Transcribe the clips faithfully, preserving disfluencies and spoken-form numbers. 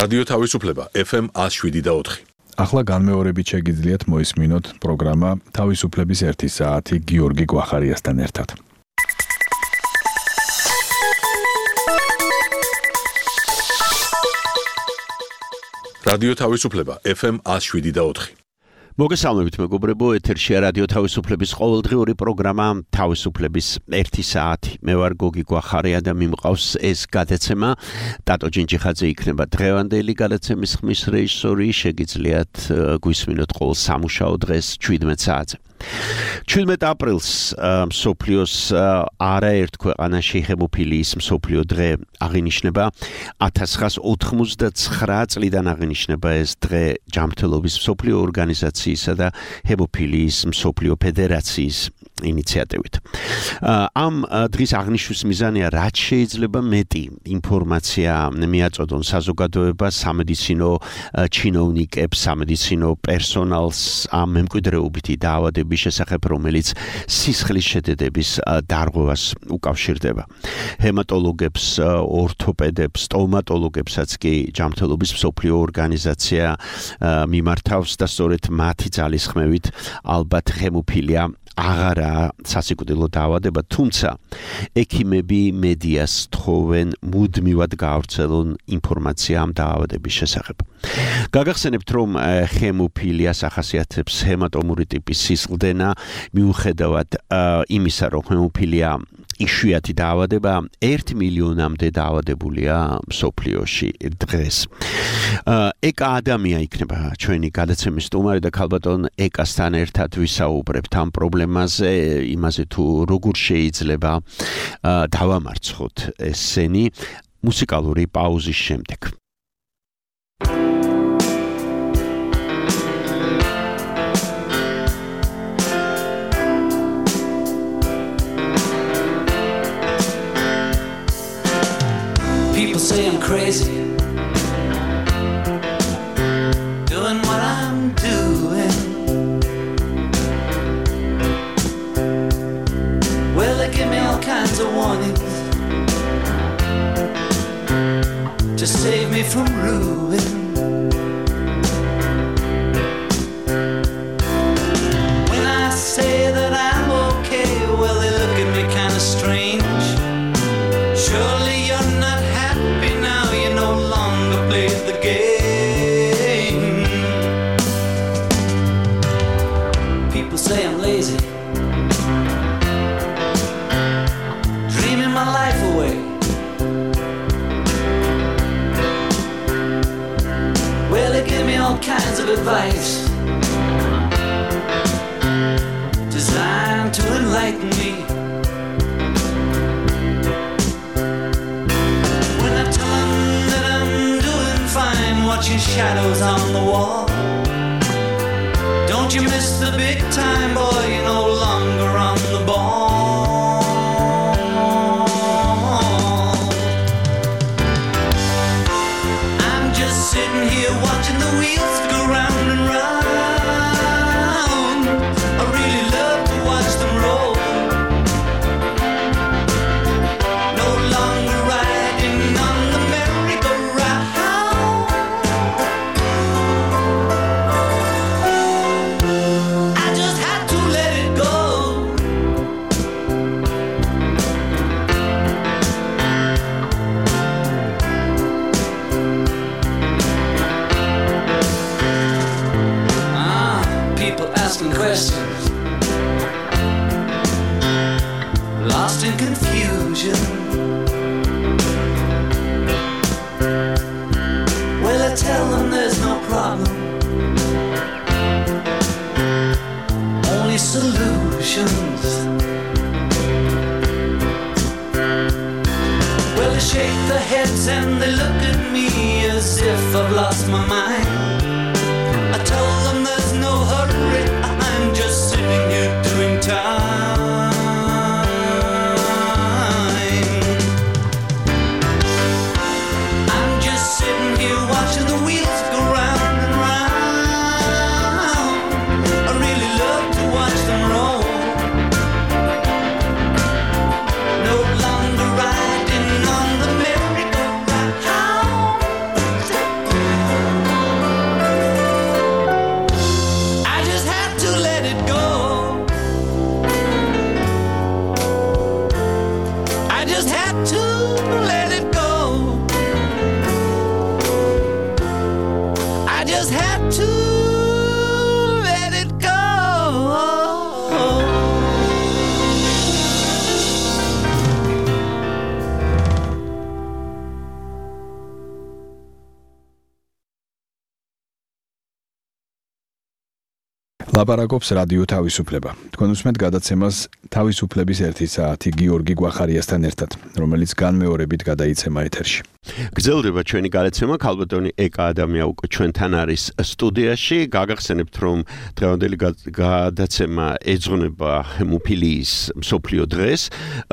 რადიო თავისუფლება ეფ ემ one oh seven და four. ახლა განმეორებით შეგიძლიათ მოისმინოთ პროგრამა თავისუფლების ერთი საათი გიორგი გვახარიასთან ერთად. რადიო თავისუფლება ეფ ემ one oh seven და four. მოგესალმებით მეგობრებო, ეთერშია რადიო თავისუფლების ყოველდღიური პროგრამა თავისუფლების ერთი საათი. მე ვარ გოგი გვახარია და მიმყავს ეს გადაცემა. ტატო ჯინჯიხაძე იქნება დღევანდელი გადაცემის ხმის რეჟისორი. შეგიძლიათ გვისმინოთ ყოველ სამუშაო დღეს seventeen საათზე. seventeen აპრილს მსოფლიოს არაერთ ქვეყანაში ჰემოფილიის მსოფლიო დღე აღინიშნება. nineteen ninety-nine წლიდან აღინიშნება ეს დღე ჯანმრთელობის მსოფლიო ორგანიზაციისა და ჰემოფილიის მსოფლიო ფედერაციის ინიციატივით. ამ დღის აღნიშვნის მიზანია რაც შეიძლება მეტი ინფორმაცია მიაწოდონ საზოგადოებას, სამედიცინო ჩინოვნიკებს, სამედიცინო პერსონალს ამ მემკვიდრეობითი დაავადების შესახებ, რომელიც სისხლის შედედების დარღვევას უკავშირდება. ჰემატოლოგებს, ორთოპედებს, სტომატოლოგებსაც კი ჯანმრთელობის მსოფლიო ორგანიზაცია მიმართავს და სწორედ მათი ძალისხმევით ალბათ ჰემოფილია აღარა სასიკვდილო დაავადება, თუმცა ექიმები მედიას თხოვენ მუდმივად გაავრცელონ ინფორმაცია ამ დაავადების შესახებ. გაგახსენებთ, რომ ჰემოფილიას ახასიათებს ჰემატომური ტიპის სისხლდენა, მიუხედავად იმისა, რომ ჰემოფილია იშვიათი დაავადება, ერთ მილიონამდე დაავადებულია მსოფლიოში დღეს. ეკა ადამია იქნება ჩვენი გადაცემის სტუმარი და ქალბატონ ეკასთან ერთად ვისაუბრებთ ამ პრობლემაზე, იმაზე თუ როგორ შეიძლება დავამარცხოთ ესენი მუსიკალური პაუზის შემდეგ. People say I'm crazy, doing what I'm doing. Well, they give me all kinds of warnings to save me from ruin. When I say that I'm okay, well, they look at me kind of strange. Surely you're not happy now, you no longer play the game. People say I'm lazy, dreaming my life away. Well, they give me all kinds of advice designed to enlighten me. Watching shadows on the wall. Don't you miss the big time, boy, you're no longer on the ball. I'm just sitting here watching the wheels go round and round. I really love to watch them roll. No longer riding on the merry-go-round. Questions, lost in confusion. Well, I tell them there's no problem, only solutions. Well, they shake their heads and they look at me as if I've lost my mind. I tell them there's no hurry, I'm just sitting here doing time. I'm just sitting here watching the wheels go round and round. I really love to watch them roll. No longer riding on the merry-go-round. ლაპარაკობს რადიო თავისუფლება. თქვენ უსმენთ გადაცემას თავისუფლების ერთი საათი გიორგი გვახარიასთან ერთად, რომელიც განმეორებით გადაიცემა ეთერში. გრძელდება ჩვენი გადაცემა, ქალბატონი ეკა ადამია უკვე ჩვენთან არის სტუდიაში. გაგახსენებთ, რომ დღევანდელი გადაცემა ეძღვნება ჰემოფილიის მსოფლიო დღეს.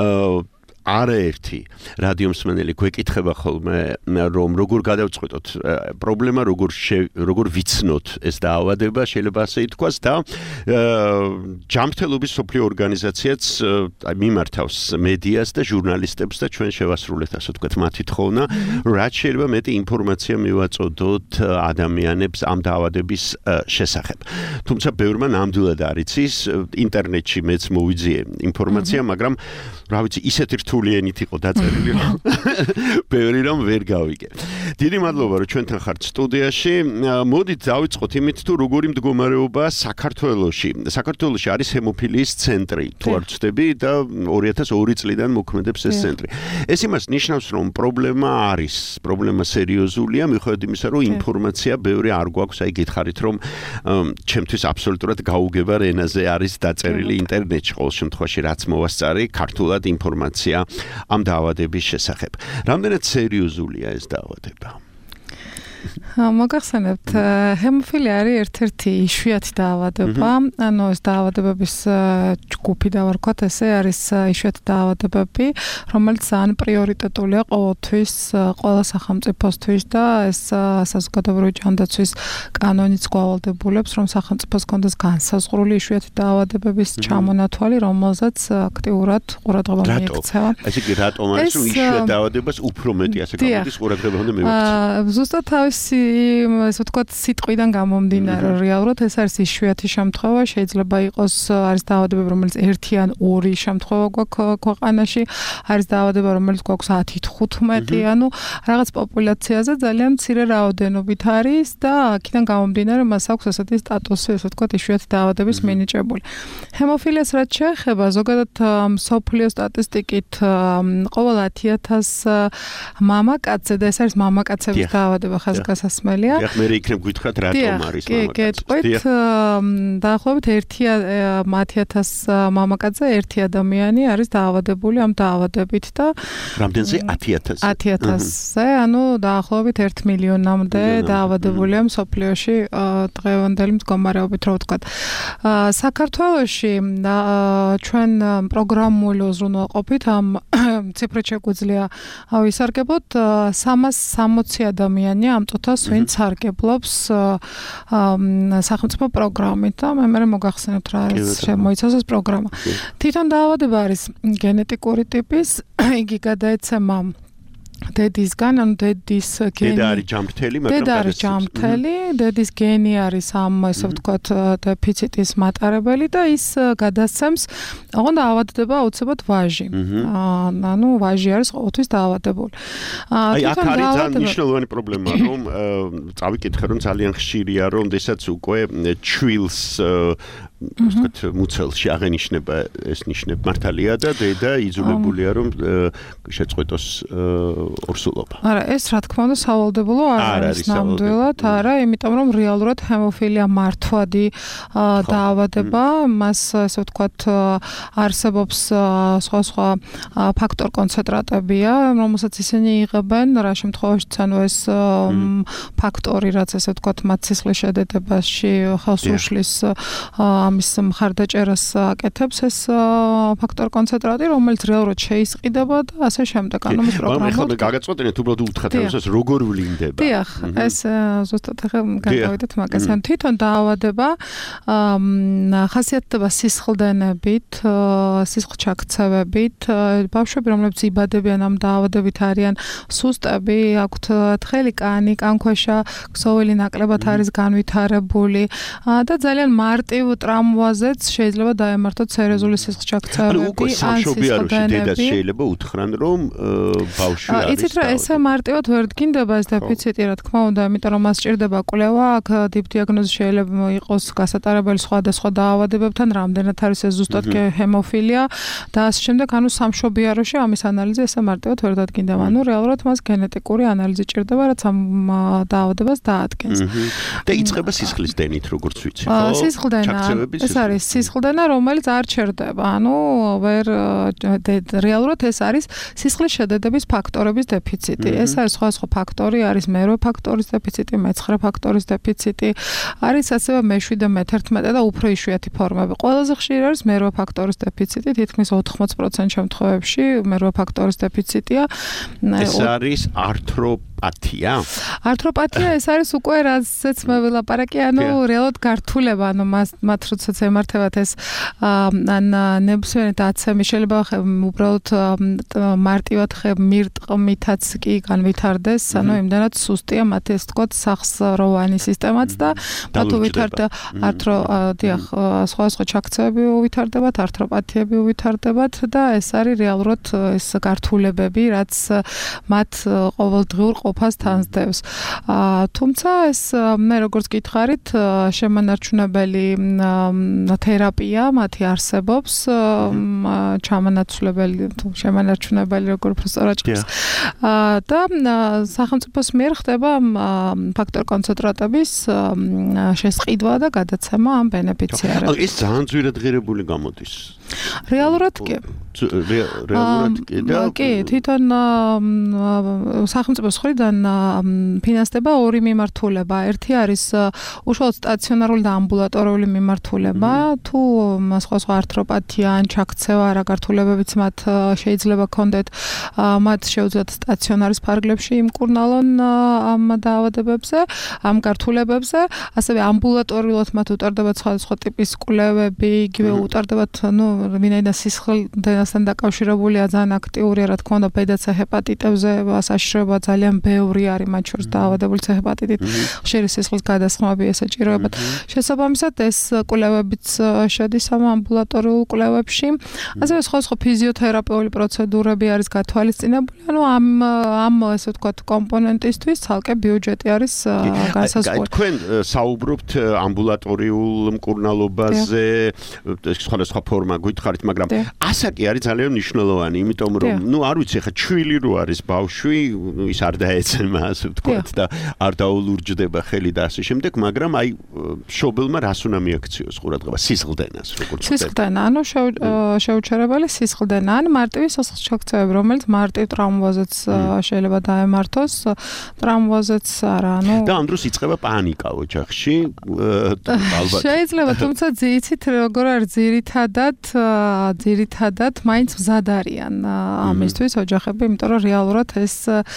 არაერთი რადიომსმენელი გვეკითხება ხოლმე, რომ როგორ გადავწყვეტოთ პრობლემა, როგორ როგორ ვიცნოთ ეს დაავადება, შეიძლება ასე ითქვას და ჯანმრთელობის მსოფლიო ორგანიზაციაც მიმართავს მედიას და ჟურნალისტებს და ჩვენ შევასრულეთ, ასე ვთქვათ, მათი თხოვნა, რაც შეიძლება მეტი ინფორმაცია მივაწოდოთ ადამიანებს ამ დაავადების შესახებ. თუმცა ბევრმა ნამდვილად არ იცის, ინტერნეტში მეც მოვიძიე ინფორმაცია, მაგრამ რა ვიცი, ისეთი რთულიანით იყო დაწერილი, რომ ბევრი რომ ვერ გავიგე. დიდი მადლობა, რომ ჩვენთან ხართ სტუდიაში. მოდით დავიწყოთ იმით, თუ როგორი მდგომარეობაა საქართველოში. საქართველოში არის ჰემოფილიის ცენტრი, თუ არ ვცდები, და ორი ათას ორი წლიდან მოქმედებს ეს ცენტრი. ეს იმას ნიშნავს, რომ პრობლემა არის, პრობლემა სერიოზულია, მიუხედავად იმისა, რომ ინფორმაცია ბევრი არ გვაქვს, აი გითხარით, რომ ჩემთვის აბსოლუტურად გაუგებარ ენაზე არის დაწერილი ინტერნეტში, ყოველ შემთხვევაში რაც მოვასწარი, ქართულად ინფორმაცია ამ დაავადების შესახებ. რამდენად სერიოზულია ეს დაავადება? მოგახსენებთ, ჰემოფილია არის ერთ-ერთი იშვიათი დაავადება, ანუ ეს დაავადებების ჯგუფი დავარქვათ, ესე არის იშვიათი დაავადებები, რომელიც ძალიან პრიორიტეტულია ყოველთვის, ყველა სახელმწიფოსთვის და ეს საზოგადოებრივი ჯანდაცვის კანონიც გვავალდებულებს, რომ სახელმწიფოს კონდეს განსაზღვრული იშვიათი დაავადებების ჩამონათვალი, რომელზეც აქტიურად ყურადღება მიექცევა. ესე იგი, რატომ არის რომ იშვიათ დაავადებას უფრო მეტი ასე გამოდის ყურადღება უნდა მივექცევა? ზუსტად თავისი ასე ვთქვათ, სიტყვიდან გამომდინარე, რეალურად ეს არის იშვიათი შემთხვევა, შეიძლება იყოს არის დაავადება, რომელიც ერთი ან ორი შემთხვევა გვაქვს ქვეყანაში, არის დაავადება, რომელიც გვაქვს ათი თხუთმეტი, ანუ რაღაც პოპულაციაზე ძალიან მცირე რაოდენობით არის და აქედან გამომდინარე მას აქვს ასეთი სტატუსი, ასე ვთქვათ, იშვიათი დაავადების მინიჭებული. ჰემოფილიას რაც შეეხება, ზოგადად მსოფლიო სტატისტიკით ყოველ ათი ათას მამაკაცზე და ეს არის მამაკაცების დაავადება ხაზგასასმელია. დიახ, მე იქნებ გითხრათ, რატომ არის მამაკაცი. კი, გეტყვით, დაახლოებით ერთი ათი ათას მამაკაცზე ერთი ადამიანი არის დაავადებული ამ დაავადებით და რამდენზე? ათი ათასზე. ათი ათასზე, ანუ დაახლოებით ერთ მილიონამდე დაავადებულია მსოფლიოში დღევანდელი მდგომარეობით, რო ვთქვათ. საქართველოში ჩვენ პროგრამული უზრუნველყოფით ამ ციფრით შეგვიძლია ვისარგებლოთ სამას სამოცი ადამიანი ამ წუთას, ვინც სარგებლობს სახელმწიფო პროგრამით და მე მე მოგახსენებთ რა არის შემოიცავს ეს პროგრამა. თვითონ დაავადება არის გენეტიკური ტიპის, იგი გადაეცემა დედისგან, ანუ დედის გენი. დედა არის ჯანმრთელი, მაგრამ დედა არის ჯანმრთელი, დედის გენი არის ამ, ესე ვთქვათ, დეფიციტის მატარებელი და ის გადასცემს, ოღონდ დაავადდება აუცილებლად ვაჟი. ანუ ვაჟი არის ყოველთვის დაავადებული. აი, აქ არის ძალიან მნიშვნელოვანი პრობლემა, რომ წავიკითხე, რომ ძალიან ხშირია, რომ დესაც უკვე ჩვილს ვთქვათ, მუცელში აღენიშნება ეს ნიშნები მართალია და დედა იძულებულია, რომ შეწყვეტოს ორსულობა. არა, ეს რა თქმა უნდა სავალდებულო არ არის ნამდვილად, არა, იმიტომ რომ რეალურად ჰემოფილია მართვადი დაავადება, მას ასე ვთქვათ, არსებობს სხვა სხვა ფაქტორ კონცენტრატებია, რომელსაც ისინი იღებენ რა შემთხვევაშიც, ანუ ეს ფაქტორი, რაც ასე ვთქვათ, მათ სისხლის შედედებაში ხელს უშლის ამის მხარდაჭერას აკეთებს, ეს ფაქტორ კონცენტრატი, რომელიც რეალურად შეისყიდება და ასე შემდეგ, ანუ მის პროგრამულად ახლა გაგაწყვეტინეთ, უბრალოდ უთხრათ, რომ ეს როგორ ვლინდება. დიახ, ეს ზუსტად ახლა გადავიდეთ მაგას. ან თვითონ დაავადება ხასიათდება სისხლდენებით, სისხლჩაქცევებით, ბავშვები, რომლებიც იბადებიან ამ დაავადებით, არიან სუსტები, აქვთ თხელი კანი, კანქვეშა, ქსოვილი ნაკლებად არის განვითარებული და ძალიან მარტივ ტრამვას ტრამვაზეც შეიძლება დაემართოთ სერიოზული სისხლჩაქცევები, უკვე სამშობიაროში დედას შეიძლება უთხრან, რომ ბავშვი არის. იცით რა, ესე მარტივად ვერ დგინდება ეს დეფიციტი, რა თქმა უნდა, იმიტომ რომ მას სჭირდება კვლევა, აქ დიპდიაგნოზი შეიძლება იყოს გასატარებელი სხვადასხვა დაავადებებთან, რამდენად არის ეს ზუსტად ჰემოფილია და ასე შემდეგ, ანუ სამშობიაროში ამის ანალიზი ესე მარტივად ვერ დადგინდება. ანუ რეალურად მას გენეტიკური ანალიზი ჭირდება, რაც ამ დაავადებას დაადგენს. და იწყება სისხლის დენით, როგორც ვიცი, ხო? სისხლდენა. ეს არის სისხლდენა, რომელიც არ ჩერდება. ანუ ვერ რეალურად ეს არის სისხლის შედედების ფაქტორების დეფიციტი. ეს არის სხვადასხვა ფაქტორი, არის მერვე ფაქტორის დეფიციტი, მეცხრე ფაქტორის დეფიციტი, არის ასევე მეშვიდე და მეთერთმეტე და უფრო იშვიათი ფორმები. ყველაზე ხშირი არის მერვე ფაქტორის დეფიციტი, თითქმის ოთხმოცი პროცენტ შემთხვევებში მერვე ფაქტორის დეფიციტია. ეს არის ართროპათია? ართროპათია ეს არის უკვე რაზეც მე ვილაპარაკე, ანუ რეალურად გართულება, ანუ მათ როდესაც ემართებათ ეს ან ნებისმიერი დაცემი შეიძლება უბრალოდ მარტივად მირტყმითაც კი განვითარდეს, ანუ იმდანაც სუსტია მათი ეს თქო სახსროვანი სისტემაც და მათ უვითარდება ართრო დიახ სხვადასხვა ჩაქცევები უვითარდებათ, ართროპათიები უვითარდებათ და ეს არის რეალურად ეს გართულებები, რაც მათ ყოველდღიურ ყოფას თანსდევს. თუმცა ეს მე როგორც გითხარით, შემანარჩუნებელი თერაპია მათი არსებობს, ჩამანაცვლებელი თუ შემანარჩუნებელი როგორ პროსტორად ჭირს. და სახელმწიფოს მიერ ხდება ფაქტორ კონცენტრატების შესყიდვა და გადაცემა ამ ბენეფიციარებს. ეს ძალიან ძვირად ღირებული გამოდის. რეალურად კი. რეალურად კი და კი, თვითონ სახელმწიფოს მხრიდან ფინანსდება ორი მიმართულება. ერთი არის უშუალოდ სტაციონარული და ამბულატორიული მიმართულება. თუ სხვა სხვა ართროპათია ან ჩაქცევა რა გართულებებიც მათ შეიძლება ქონდეთ, მათ შეუძლიათ სტაციონარის ფარგლებში იმკურნალონ ამ დაავადებებზე, ამ გართულებებზე, ასევე ამბულატორიულად მათ უტარდებათ სხვადასხვა ტიპის კვლევები, იგივე უტარდებათ, ну, ვინაიდან სისხლდენასთან დაკავშირებულია ძალიან აქტიურია, რა თქმა უნდა, ბედა ცე ჰეპატიტებზე საშიშროება ძალიან ბევრი არის, მათ შორის დაავადებული ცე ჰეპატიტით, ხშირი სისხლის გადასხმები ესაჭიროებათ. შესაბამისად, ეს კვლევებიც შედის ამ ამბულატორიულ კვლევებში. ასევე სხვადასხვა ფიზიოთერაპიული პროცედურები არის გათვალისწინებული, ანუ ამ ამ ესე ვთქვათ კომპონენტისთვის ცალკე ბიუჯეტი არის განსაზღვრული. თქვენ საუბრობთ ამბულატორიულ მკურნალობაზე, სხვადასხვა ფორმა გითხარით, მაგრამ ასაკი არის ძალიან მნიშვნელოვანი, იმიტომ რომ, ну, არ ვიცი, ხა ჩვილი რო არის ბავშვი, ის არ დაეცემა, ასე ვთქვათ და არ დაულურჯდება ხელი და ასე შემდეგ, მაგრამ აი მშობელმა რას უნდა მიაქციოს ყურადღება, სისხლდენას, როგორც ხდება. სისხლდენა, ანუ შეუჩერებელი სისხლდენა, ან მარტივი სისხლჩაქცევები, რომელიც მარტივ ტრამვაზეც შეიძლება დაემართოს, ტრამვაზეც არა, ანუ და ამ დროს იწყება პანიკა ოჯახში, ალბათ. შეიძლება, თუმცა ძირითადად როგორ არის ძირითადად, ძირითადად მაინც მზად არიან ამისთვის ოჯახები, იმიტომ რომ რეალურად ეს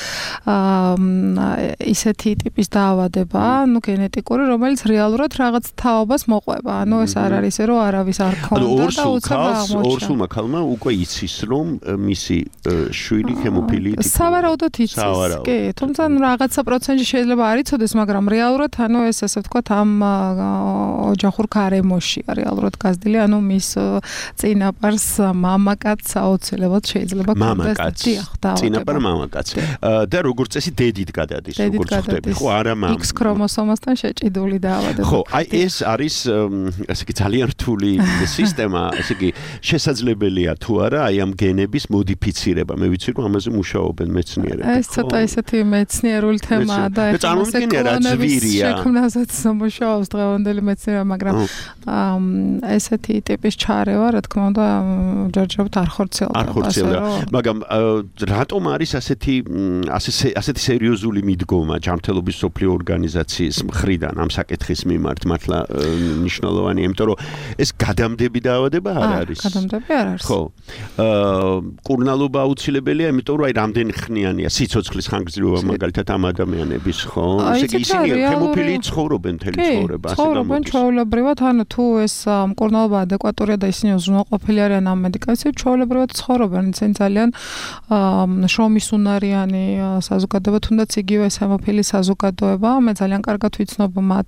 ისეთი ტიპის დაავადებაა, ну, გენეტიკური, რომელიც რეალურად რაღაც თაობას მოყვება. ანუ ეს არ არის ისე, რომ არავის არ ქონდა და უცებ აღმოჩნდა. ორსულმა ქალმა უკვე იცის, რომ მისი შვილი ჰემოფილიით იქნება. სავარაუდოდ იცის, კი, თუმცა რაღაცა პროცენტში შეიძლება არ იცოდეს, მაგრამ რეალურად, ანუ ეს ასე ვთქვათ, ამ ოჯახურ გარემოშია რეალურად გაზრდილი, ანუ მის წინაპარს მამაკაც აუცილებლად შეიძლება კონდეს. დიახ, წინაპარ მამაკაც. და როგორც წესი დედით გადადის, როგორც ხდება, ხო, არა მამამ. X ქრომოსომასთან შეჭიდული დაავადება. ხო, აი ეს არის ასე იგი ძალიან რთული სისტემა, ასე იგი შესაძლებელია თუ არა აი ამ გენების მოდიფიცირება. მე ვიცი რომ ამაზე მუშაობენ მეცნიერები. ეს ცოტა ისეთი მეცნიერული თემაა და ეს წარმოგიდგენია რა ძვირია. შექმნასაც მუშაობს დღევანდელი მეცნიერება, მაგრამ ესეთი ტიპის ჩარევა, რა თქმა უნდა, ჯერჯერობით არ ხორციელდება. არ ხორციელდება. მაგრამ რატომ არის ასეთი ასეთი სერიოზული მიდგომა ჯანმრთელობის სოფლიო ორგანიზაციის მხრიდან ამ საკითხის მიმართ მართლა მნიშვნელოვანი, იმიტომ რომ ეს გადამდები დაავადება არ არის. გადამდები არ არის. ხო. კურნალობა აუცილებელია, იმიტომ რომ აი რამდენი ხნიანია სიცოცხლის ხანგრძლივობა მაგალითად ამ ადამიანების, ხო? ესე იგი ისინი ჰემოფილიით ცხოვრობენ მთელი ცხოვრება, ასე ცხოვრობენ ჩვეულებრივად, ანუ თუ ეს კურნალობა ადეკვატურია და ისინი უზრუნველყოფილი არიან ამ მედიკამენტით, ჩვეულებრივად ცხოვრობენ, ისინი ძალიან შრომის უნარიანი საზოგადოება, თუნდაც იგივე ჰემოფილის საზოგადოება, მე ძალიან კარგად ვიცნობ მათ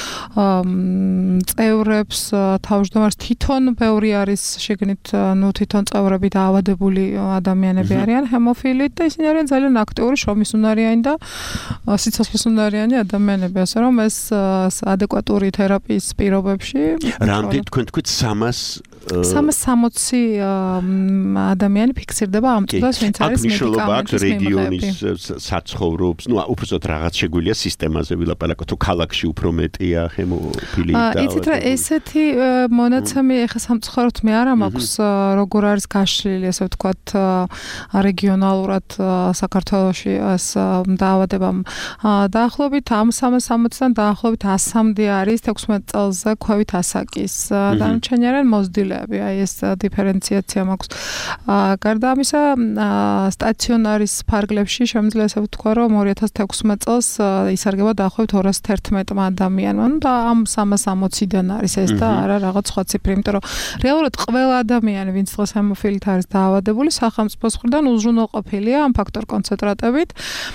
წევრებს, თავმჯდომარეს, თვითონ ბევრი არის შეგნით, ნუ თვითონ წევრები დაავადებული ადამიანები არიან ჰემოფილით და ისინი არიან ძალიან აქტიური შრომის უნარიანი და სიცოცხლის უნარიანი ადამიანები, ასე რომ ეს ადეკვატური თერაპიის პირობებში რამდენი თქვენ თქვით სამას სამას სამოცი ადამიანი ფიქსირდება ამ წუთას, ვინც არის მედიკამენტის რეგიონის საცხოვრობს, ნუ უბრალოდ რაღაც შეგვიძლია სისტემაზე ვილაპარაკოთ, თუ ქალაქში უფრო მეტია ჰემოფილი და იცით რა, ესეთი მონაცემი ეხა სამწუხაროდ მე არ მაქვს, როგორ არის გაშლილი, ასე ვთქვათ, რეგიონალურად საქართველოში ეს დაავადებამ. დაახლოებით ამ სამას სამოციდან დაახლოებით ასამდე არის თექვსმეტ წელზე ქვევით ასაკის. დანარჩენი არიან მოზრდილეები, აი ეს დიფერენციაცია მაქვს. გარდა ამისა, სტაციონარის ფარგლებში შემიძლია ასე ვთქვა, რომ ორი ათას თექვსმეტ წელს ისარგება დაახლოებით ორას თერთმეტ ადამიანმა. ნუ და ამ სამას სამოციდან არის ეს და არა რაღაც სხვა ციფრი, იმიტომ რომ რეალურად ყველა ადამიანი, ვინც დღეს ჰემოფილით არის დაავადებული, სახელმწიფოს მხრიდან უზრუნველყოფილია ამ ფაქტორ კონცენტრატებით.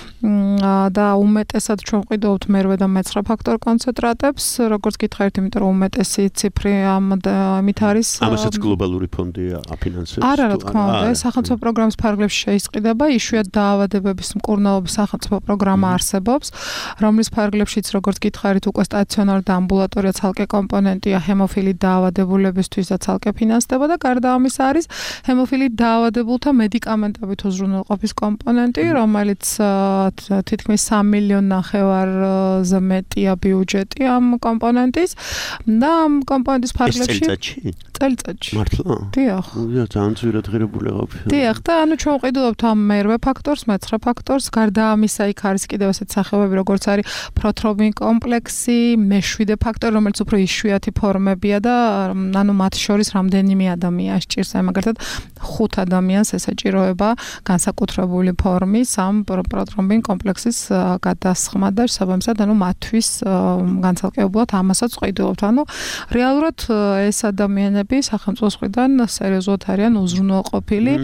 და უმეტესად ჩვენ ვყიდავთ მერვე და მეცხრე ფაქტორ კონცენტრატებს, როგორც გითხარით, იმიტომ რომ უმეტესი ციფრი ამით არის. ამასაც გლობალური ფონდი აფინანსებს. არა, რა თქმა უნდა, ეს სახელმწიფო პროგრამის ფარგლებში შეისყიდება, იშვიათ დაავადებების მკურნალობის სახელმწიფო პროგრამა არსებობს, რომლის ფარგლებშიც, როგორც გითხარით, უკვე სტაციონარი და ამბულატორია ცალკე კომპონენტია ჰემოფილით დაავადებულებისთვის და ცალკე ფინანსდება და გარდა ამისა არის ჰემოფილით დაავადებულთა მედიკამენტებით უზრუნველყოფის კომპონენტი, რომელიც თითქმის სამი მილიონი ნახევარზე მეტია ბიუჯეტი ამ კომპონენტის და ამ კომპონენტის ფარგლებში წელიწადში. მართლა? დიახ. ია, ძალიან ძვირად ღირებული ყოფილი. დიახ, და ანუ ჩვენ ვყიდულობთ ამ მერვე ფაქტორს, მეცხრე ფაქტორს, გარდა ამისა იქ არის კიდევ ესეთ სახეობები, როგორც არის პროთრომბინ კომპლექსი, მეშვიდე ფაქტორი, რომელიც უფრო იშვიათი ფორმებია და ანუ მათ შორის რამდენიმე ადამიანს ჭირს, აი მაგალითად ხუთ ადამიანს ესაჭიროება განსაკუთრებული ფორმის ამ პროთრომბინ კომპლექსის გადასხმა და საბამისად ანუ მათთვის განცალკევებლად ამასაც ვყიდულობთ. ანუ რეალურად ეს ადამიანები სახელმწიფოს მხრიდან სერიოზულად არიან უზრუნველყოფილი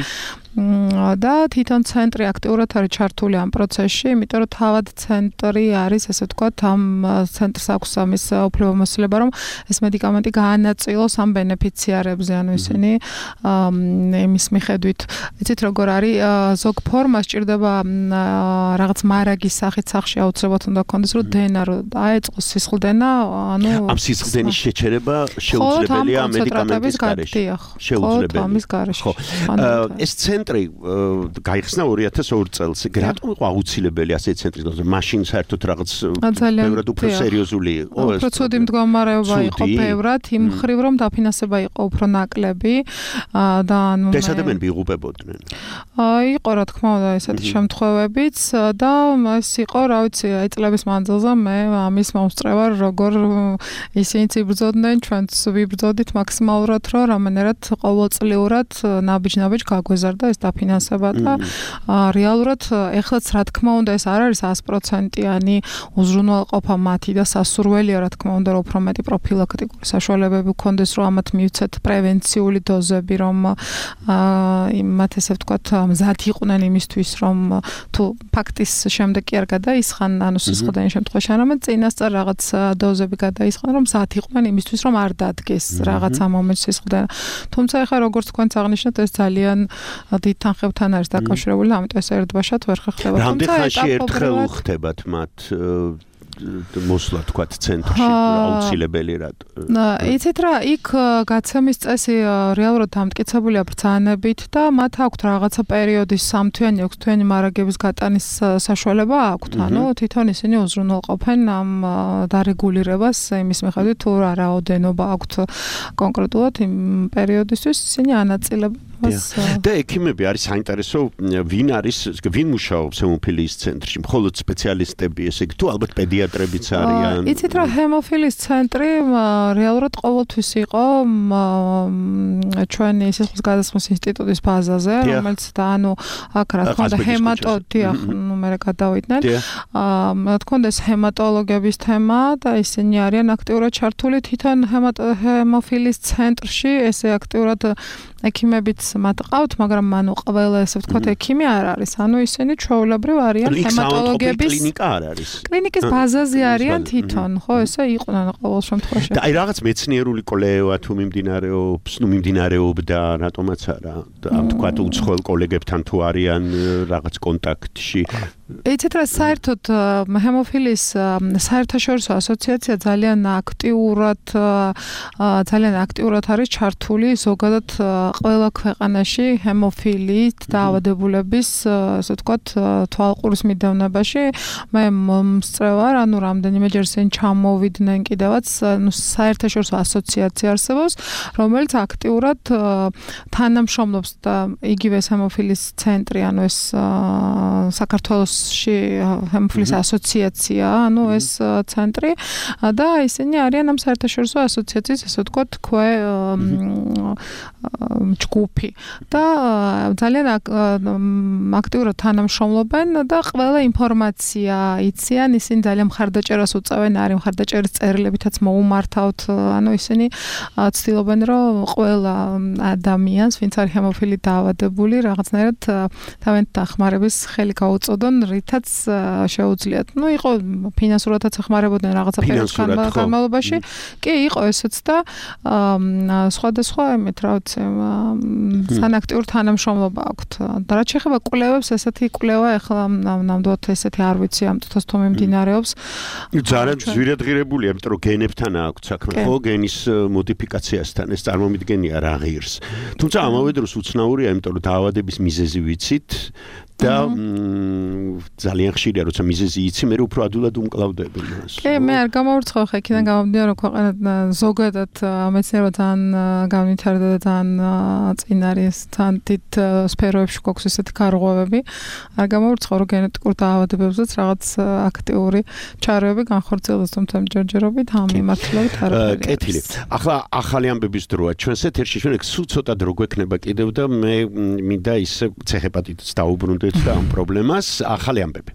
და თვითონ ცენტრი აქტიურად არის ჩართული ამ პროცესში, იმიტომ რომ თავად ცენტრი არის, ესე ვთქვათ, ამ ცენტრს აქვს ამის უფლებამოსილება, რომ ეს მედიკამენტი გაანაწილოს ამ ბენეფიციარებზე, ანუ ისინი იმის მიხედვით, იცით როგორ არის, ზოგ ფორმას ჭირდება რაღაც მარაგის სახით სახში აუცილებლად უნდა კონდეს, რომ დენა რო აეწყოს სისხლდენა, ანუ ამ სისხლდენის შეჩერება შეუძლებელია მედიკამენტის გარეშე. შეუძლებელია ამის გარეშე. ხო. ეს ცენტრი გაიხსნა ორი ათას ორი წელს. რატომ იყო აუცილებელი ასე ცენტრი? მაშინ საერთოდ რაღაც ბევრად უფრო სერიოზული იყო ეს. უფრო ცუდი მდგომარეობა იყო ბევრად, იმ მხრივ რომ დაფინანსება იყო უფრო ნაკლები და ანუ ეს ადამიანები იღუპებოდნენ. იყო რა თქმა უნდა ესეთი შემთხვევებიც და ეს იყო, რა ვიცი, აი წლების მანძილზე მე ამის მომსწრევარ, როგორ ისინიც იბრძოდნენ, ჩვენც ვიბრძოდით მაქსიმალურად, რომ რამენერად ყოველწლიურად ნაბიჯ-ნაბიჯ გაგვეზარდა ეს დაფინანსება და რეალურად ეხლაც რა თქმა უნდა ეს არ არის ას პროცენტიანი უზრუნველყოფა მათი და სასურველია რა თქმა უნდა რომ უფრო მეტი პროფილაქტიკური საშუალებები გქონდეს რომ ამათ მივცეთ პრევენციული დოზები რომ მათ ესე ვთქვათ მზად იყვნენ იმისთვის რომ თუ ფაქტის შემდეგ კი არ გადაისხან ანუ სისხლდენის შემთხვევაში არამედ წინასწარ რაღაც დოზები გადაისხან რომ მზად იყვნენ იმისთვის რომ არ დადგეს რაღაცა მომენტში სისხლდენა თუმცა ეხლა როგორც თქვენც აღნიშნეთ ეს ძალიან დიდ თანხებთან არის დაკავშირებული, ამიტომ ეს ერთბაშად ვერ ხდება. რამდენ ხანში ერთხელ უხდებათ მათ მოსვლა თქვათ ცენტრში აუცილებელი რა. იცით რა, იქ გაცემის წესი რეალურად დამტკიცებულია ბრძანებით და მათ აქვთ რაღაცა პერიოდის სამთვიანი, ექვსთვიანი მარაგების გატანის საშუალება აქვთ. ანუ თვითონ ისინი უზრუნველყოფენ ამ დარეგულირებას იმის მიხედვით თუ რა რაოდენობა აქვთ კონკრეტულად იმ პერიოდისთვის ისინი ანაწილებენ. და ექიმები არის საინტერესო ვინ არის ვინ მუშაობს ჰემოფილიის ცენტრში მხოლოდ სპეციალისტები ესე იგი თუ ალბათ პედიატრებიც არიან იცით რა ჰემოფილიის ცენტრი რეალურად ყოველთვის იყო ჩვენი სისხლის გადასხმის ინსტიტუტის ბაზაზე რომელიც და ანუ აქ რა თქმა უნდა ჰემატოდი ახ ნუ მე გადავიდნენ რა თქმა უნდა ეს ჰემატოლოგების თემა და ისინი არიან აქტიურად ჩართული თვითონ ჰემოფილიის ცენტრში ესე აქტიურად ექიმებიც მათ ყავთ, მაგრამ ანუ ყველა ესე ვთქვათ ექიმი არ არის. ანუ ისინი ჩვეულებრივ არიან ჰემატოლოგების კლინიკა არ არის. კლინიკის ბაზაზე არიან თვითონ, ხო, ესე იყვნენ ყოველ შემთხვევაში. და აი რაღაც მეცნიერული კვლევა თუ მიმდინარეობს, ნუ მიმდინარეობდა, რატომაც არა. ამ თქვა უცხოელ კოლეგებთან თუ არიან რაღაც კონტაქტში. იცით რა საერთოდ ჰემოფილის საერთაშორისო ასოციაცია ძალიან აქტიურად ძალიან აქტიურად არის ჩართული ზოგადად ყველა ქვეყანაში ჰემოფილით დაავადებულების ასე ვთქვათ თვალყურის მიდევნებაში. მე მომსწრე ვარ, ანუ რამდენიმეჯერ ისინი ჩამოვიდნენ კიდევაც, ნუ საერთაშორისო ასოციაცია არსებობს, რომელიც აქტიურად თანამშრომლობს და იგივე ჰემოფილის ცენტრი, ანუ ეს საქართველოს ჰემოფილის ასოციაცია, ანუ ეს ცენტრი და ისინი არიან ამ საერთაშორისო ასოციაციის, ასე ვთქვათ, ქვე ჯგუფი და ძალიან აქტიურად თანამშრომლობენ და ყველა ინფორმაცია იციან, ისინი ძალიან მხარდაჭერას უწევენ, არის მხარდაჭერის წერილებითაც მოუმართავთ, ანუ ისინი ცდილობენ, რომ ყველა ადამიანს, ვინც არის ჰემოფილით დაავადებული, რაღაცნაირად თავიანთი დახმარების ხელი გაუწოდონ, რითაც შეუძლიათ. ნუ იყო ფინანსურადაც ეხმარებოდნენ რაღაცა პერიოდის განმავლობაში. კი, იყო ესეც და სხვადასხვა იმით, რა ვიცი, სანაქტიურ თანამშრომლობა აქვთ. და რაც შეეხება კვლევებს, ესეთი კვლევა ახლა ნამდვილად ესეთი არ ვიცი ამ თვითონ თუ მიმდინარეობს. ძალიან ძვირადღირებულია, იმიტომ რომ გენებთან აქვს საქმე, ხო, გენის მოდიფიკაციასთან ეს წარმომიდგენია რა ღირს. თუმცა ამავე დროს უცნაურია, იმიტომ რომ დაავადების მიზეზი ვიცით და ძალიან ხშირია, როცა მიზეზი იცი, მე უფრო ადვილად უმკლავდები მას. კი, მე არ გამოვრცხავ ხა იქიდან გამომდინარე, რომ ქვეყანა ზოგადად მეცნიერება ძალიან განვითარდა და ძალიან წინ არის, ძალიან დიდ სფეროებში გვაქვს ესეთი გარღვევები. არ გამოვრცხავ, რომ გენეტიკურ დაავადებებზეც რაღაც აქტიური ჩარეები განხორციელდეს, თუმცა ჯერჯერობით ამ მიმართულებით არაფერი. კეთილი. ახლა ახალი ამბების დროა. ჩვენს ეთერში ჩვენ სულ ცოტა დრო გვექნება კიდევ და მე მინდა ისე ცეხეპატიტს დაუბრუნდეთ და ამ პრობლემას ახალი ამბები.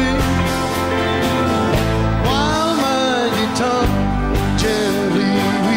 While my guitar gently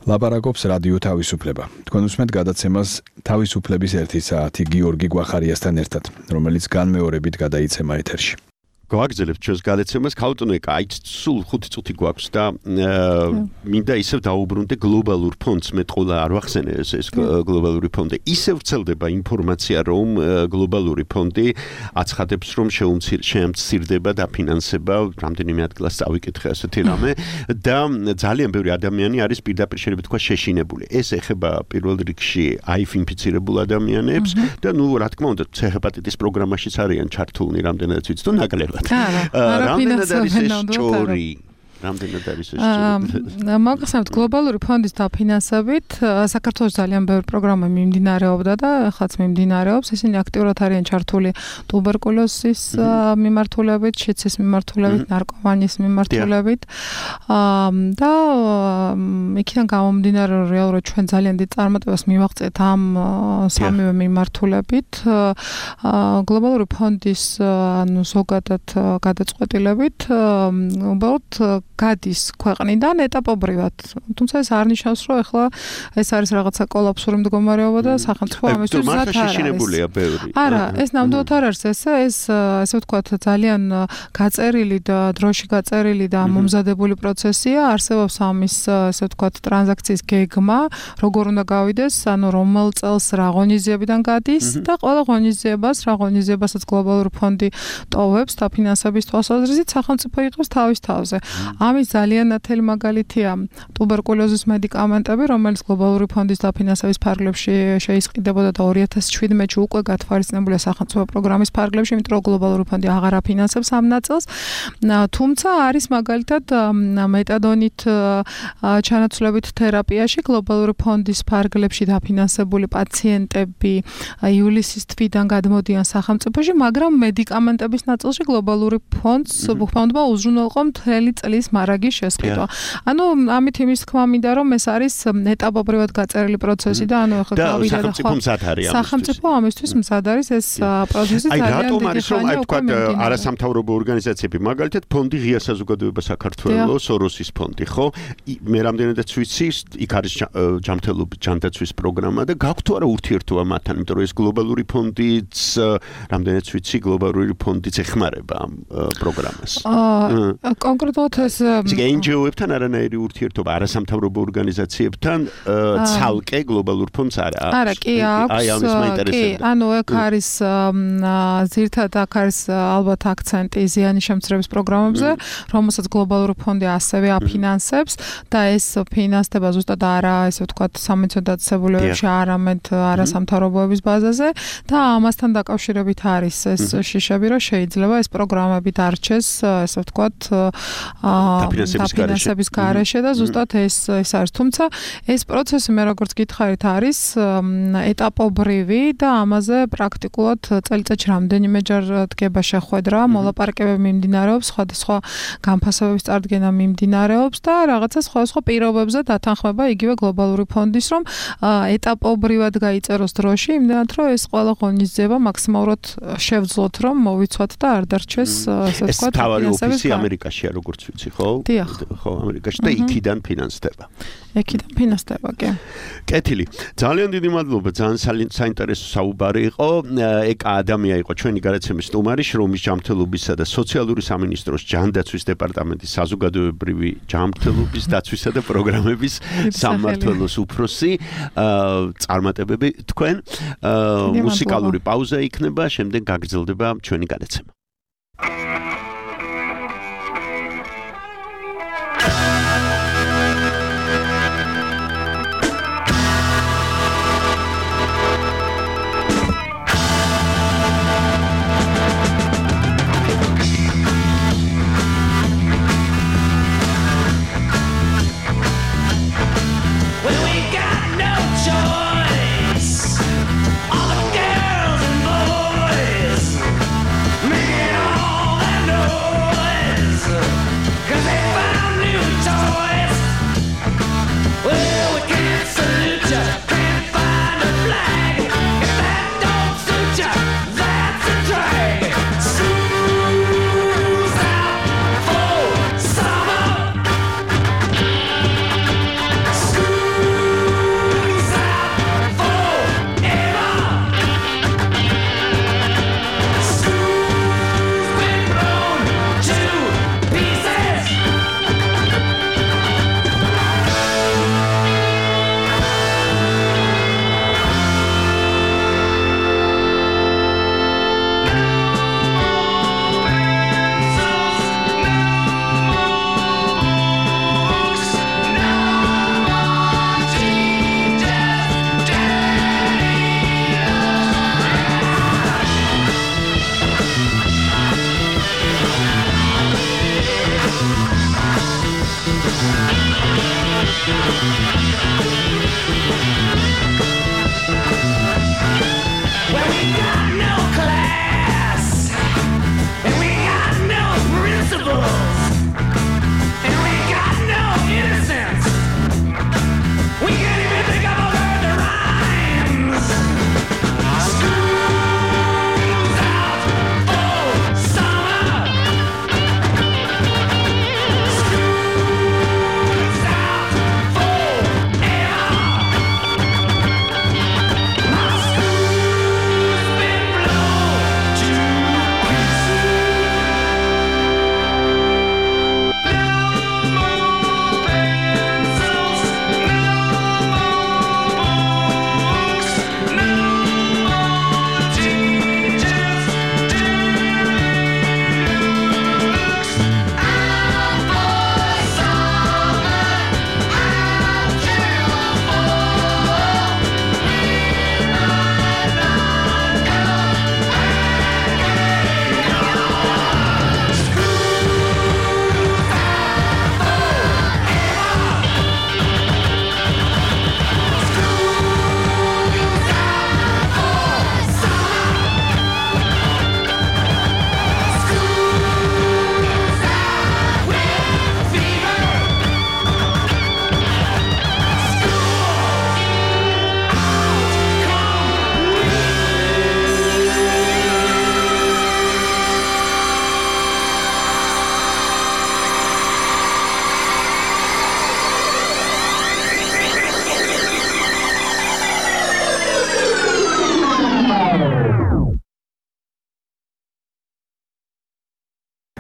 ლაპარაკობს რადიო თავისუფლება. თქვენ უსმენთ გადაცემას თავისუფლების ერთი საათი გიორგი გვახარიასთან ერთად, რომელიც განმეორებით გადაიცემა ეთერში. გვაგზავნებთ ჩვენს გადაცემას ქაუტონეკა, აი სულ ხუთი წუთი გვაქვს და მინდა ისევ დაუბრუნდე გლობალურ ფონდს, მე ყოლა არ ვახსენე ეს ეს გლობალური ფონდი. ისევ ვრცელდება ინფორმაცია, რომ გლობალური ფონდი აცხადებს, რომ შეამცირდება დაფინანსება, რამდენიმე ადგილას წავიკითხე ასეთი რამე და ძალიან ბევრი ადამიანი არის პირდაპირ შეიძლება თქვა შეშინებული. ეს ეხება პირველ რიგში აივ ინფიცირებულ ადამიანებს და ნუ რა თქმა უნდა, ცეჰეპატიტის პროგრამაშიც არიან ჩართულნი რამდენადაც ვიცი თუ ნაკლებად. რამდენად არის ეს ჭორი? რამდენად არის ეს ჭორი? მოგხსენებთ გლობალური ფონდის დაფინანსებით საქართველოს ძალიან ბევრი პროგრამა მიმდინარეობდა და ახაც მიმდინარეობს. ისინი აქტიურად არიან ჩართული ტუბერკულოზის მიმართულებით, შეცის მიმართულებით, ნარკომანიის მიმართულებით. და იქიდან გამომდინარე რეალურად ჩვენ ძალიან დიდ წარმატებას მივაღწევთ ამ სამივე მიმართულებით. გლობალური ფონდის ანუ ზოგადად გადაწყვეტილებით უბრალოდ გადის ქვეყნიდან ეტაპობრივად. თუმცა ეს არ ნიშნავს, რომ ახლა ეს არის რაღაცა კოლაფსური მდგომარეობა და სახელმწიფო ამისთვის მზად არ არის. არა, ეს ნამდვილად არ არის ესე, ეს ესე ვთქვათ ძალიან გაწერილი და დროში გაწერილი და მომზადებული პროცესია. არსებობს ამის ესე ვთქვათ ტრანზაქციის გეგმა, როგორ უნდა გავიდეს, ანუ რომელ წელს რა ღონისძიებიდან გადის და ყველა ღონისძიებას, რა ღონისძიებასაც გლობალური ფონდი ტოვებს დაფინანსების თვალსაზრისით, სახელმწიფო იღებს თავის თავზე. ამის ძალიან ნათელი მაგალითია ტუბერკულოზის მედიკამენტები, რომელიც გლობალური ფონდის დაფინანსების ფარგლებში შეისყიდებოდა და ორი ათას შვიდმეტში უკვე გათვალისწინებულია სახელმწიფო პროგრამის ფარგლებში, იმიტომ რომ გლობალური ფონდი აღარ აფინანსებს ამ ნაწილს. თუმცა არის მაგალითად მეტადონით ჩანაცვლებით თერაპიაში გლობალური ფონდის ფარგლებში დაფინანსებული პაციენტები ივლისის თვიდან გადმოდიან სახელმწიფოში, მაგრამ მედიკამენტების ნაწილში გლობალური ფონდს ფონდმა უზრუნველყო მთელი წლის მარაგის შესყიდვა. ანუ ამით იმის თქმა მინდა რომ ეს არის ეტაპობრივად გაწერილი პროცესი და ანუ ახლა გავიდა და სახელმწიფო ამისთვის მზად არის ეს პროცესი ძალიან დიდი ხანია უკვე მიმდინარე. არასამთავრობო ორგანიზაციები მაგალითად ფონდი ღია საზოგადოება საქართველოს ოროსის ფონდი, ხო? მე რამდენადაც ვიცი, იქ არის ჯანმრთელობის ჯანდაცვის პროგრამა და გაქვთ თუ არა ურთიერთობა მათთან, იმიტომ რომ ეს გლობალური ფონდიც რამდენადაც ვიცი, გლობალური ფონდიც ეხმარება ამ პროგრამას. კონკრეტულად ეს En G O-ებთან არანაირი ურთიერთობა არასამთავრობო ორგანიზაციებთან ცალკე გლობალურ ფონდს არა აქვს. არა, კი აქვს. კი, ანუ ეგ არის ზირთად აქ არის ალბათ აქცენტი ზიანი შემცირების პროგრამებზე, რომელსაც გლობალური ფონდი ასევე აფინანსებს და ეს ფინანსდება ზუსტად არა, ესე ვთქვათ, სამედიცინო დაწესებულებებში, არამედ არასამთავრობოების ბაზაზე და ამასთან დაკავშირებით არის ეს შიშები, რომ შეიძლება ეს პროგრამები დარჩეს, ესე ვთქვათ, დაფინანსების გარეშე და ზუსტად ეს ეს არის. თუმცა ეს პროცესი მე როგორც გითხარით არის ეტაპობრივი და ამაზე პრაქტიკულად წელიწადში რამდენიმეჯერ დგება შეხვედრა, მოლაპარაკებები მიმდინარეობს, სხვადასხვა განფასებების წარდგენა მიმდინარეობს და რაღაცა სხვადასხვა პირობებზე დათანხმება იგივე გლობალური ფონდის, რომ ეტაპობრივად გაიწეროს დროში, იმდენად რომ ეს ყველა ღონისძიება მაქსიმალურად შევძლოთ, რომ მოვიცვათ და არ დარჩეს, ასე ვთქვათ, ფინანსების ამერიკაშია როგორც ვიცი, ხო? ხო, ამერიკაში და იქიდან ფინანსდება. იქიდან ფინანსდება, კი. კეთილი. ძალიან დიდი მადლობა, ძალიან საინტერესო საუბარი იყო. ეკა ადამია იყო ჩვენი გადაცემის სტუმარი, შრომის ჯანმრთელობისა და სოციალური სამინისტროს ჯანდაცვის დეპარტამენტის საზოგადოებრივი ჯანმრთელობის დაცვისა და პროგრამების სამმართველოს უფროსი. წარმატებები თქვენ. მუსიკალური პაუზა იქნება, შემდეგ გაგრძელდება ჩვენი გადაცემა. Me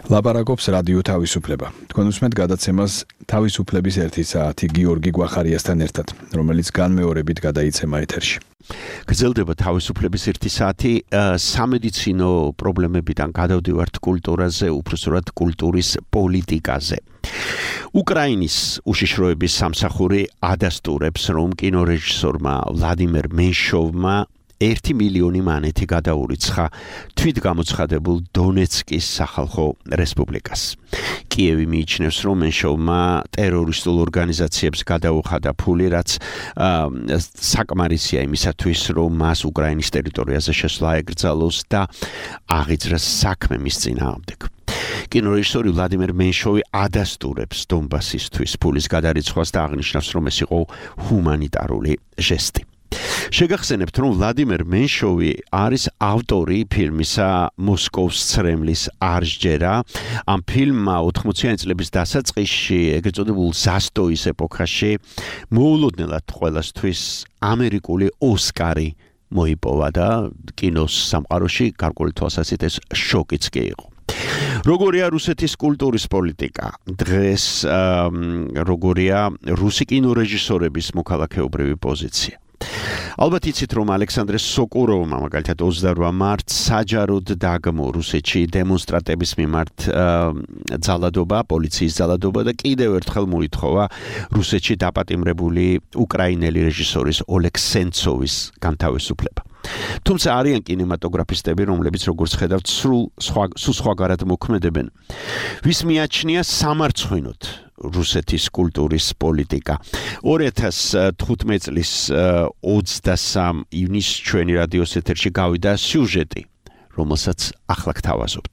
ლაპარაკობს რადიო თავისუფლება. თქვენ უსმენთ გადაცემას თავისუფლების ერთი საათი გიორგი გვახარიასთან ერთად, რომელიც განმეორებით გადაიცემა ეთერში. გრძელდება თავისუფლების ერთი საათი, სამედიცინო პრობლემებიდან გადავდივართ კულტურაზე, უბრალოდ კულტურის პოლიტიკაზე. უკრაინის უშიშროების სამსახური ადასტურებს, რომ კინორეჟისორმა ვლადიმერ მენშოვმა ერთი მილიონი მანეთი გადაურიცხა თვითგამოცხადებულ დონეცკის სახალხო რესპუბლიკას. კიევი მიიჩნევს, რომ მენშოვმა ტერორისტულ ორგანიზაციებს გადაუხადა ფული, რაც საკმარისია იმისათვის, რომ მას უკრაინის ტერიტორიაზე შესვლა ეკრძალოს და აღიძრას საქმე მის წინააღმდეგ. კინორეჟისორი ვლადიმერ მენშოვი ადასტურებს დონბასისთვის ფულის გადარიცხვას და აღნიშნავს, რომ ეს იყო ჰუმანიტარული ჟესტი. შეგახსენებთ, რომ ვლადიმერ მენშოვი არის ავტორი ფილმისა მოსკოვის ცრემლის არსჯერა. ამ ფილმმა ოთხმოციანი წლების დასაწყისში, ეგრეთ წოდებულ ზასტოის ეპოქაში, მოულოდნელად ყველასთვის ამერიკული ოსკარი მოიპოვა და კინოს სამყაროში გარკვეული თვალსაზრისით ეს შოკიც კი იყო. როგორია რუსეთის კულტურის პოლიტიკა? დღეს როგორია რუსი კინორეჟისორების მოქალაქეობრივი პოზიცია? ალბათ იცით, რომ ალექსანდრე სოკუროვმა მაგალითად ოცდაორ მარტს საჯაროდ დაგმო რუსეთში დემონსტრანტების მიმართ ძალადობა, პოლიციის ძალადობა და კიდევ ერთხელ მოითხოვა რუსეთში დაპატიმრებული უკრაინელი რეჟისორის ოლეგ სენცოვის განთავისუფლება. თუმცა არიან კინემატოგრაფისტები, რომლებიც როგორც ხედავთ, სულ სხვაგარად მოქმედებენ. ვის მიაჩნია სამარცხვინოდ რუსეთის კულტურის პოლიტიკა. ორი ათას თხუთმეტი წლის ოცდასამ ივნისს ჩვენი რადიოს ეთერში გავიდა სიუჟეტი, რომელსაც ახლა გთავაზობთ.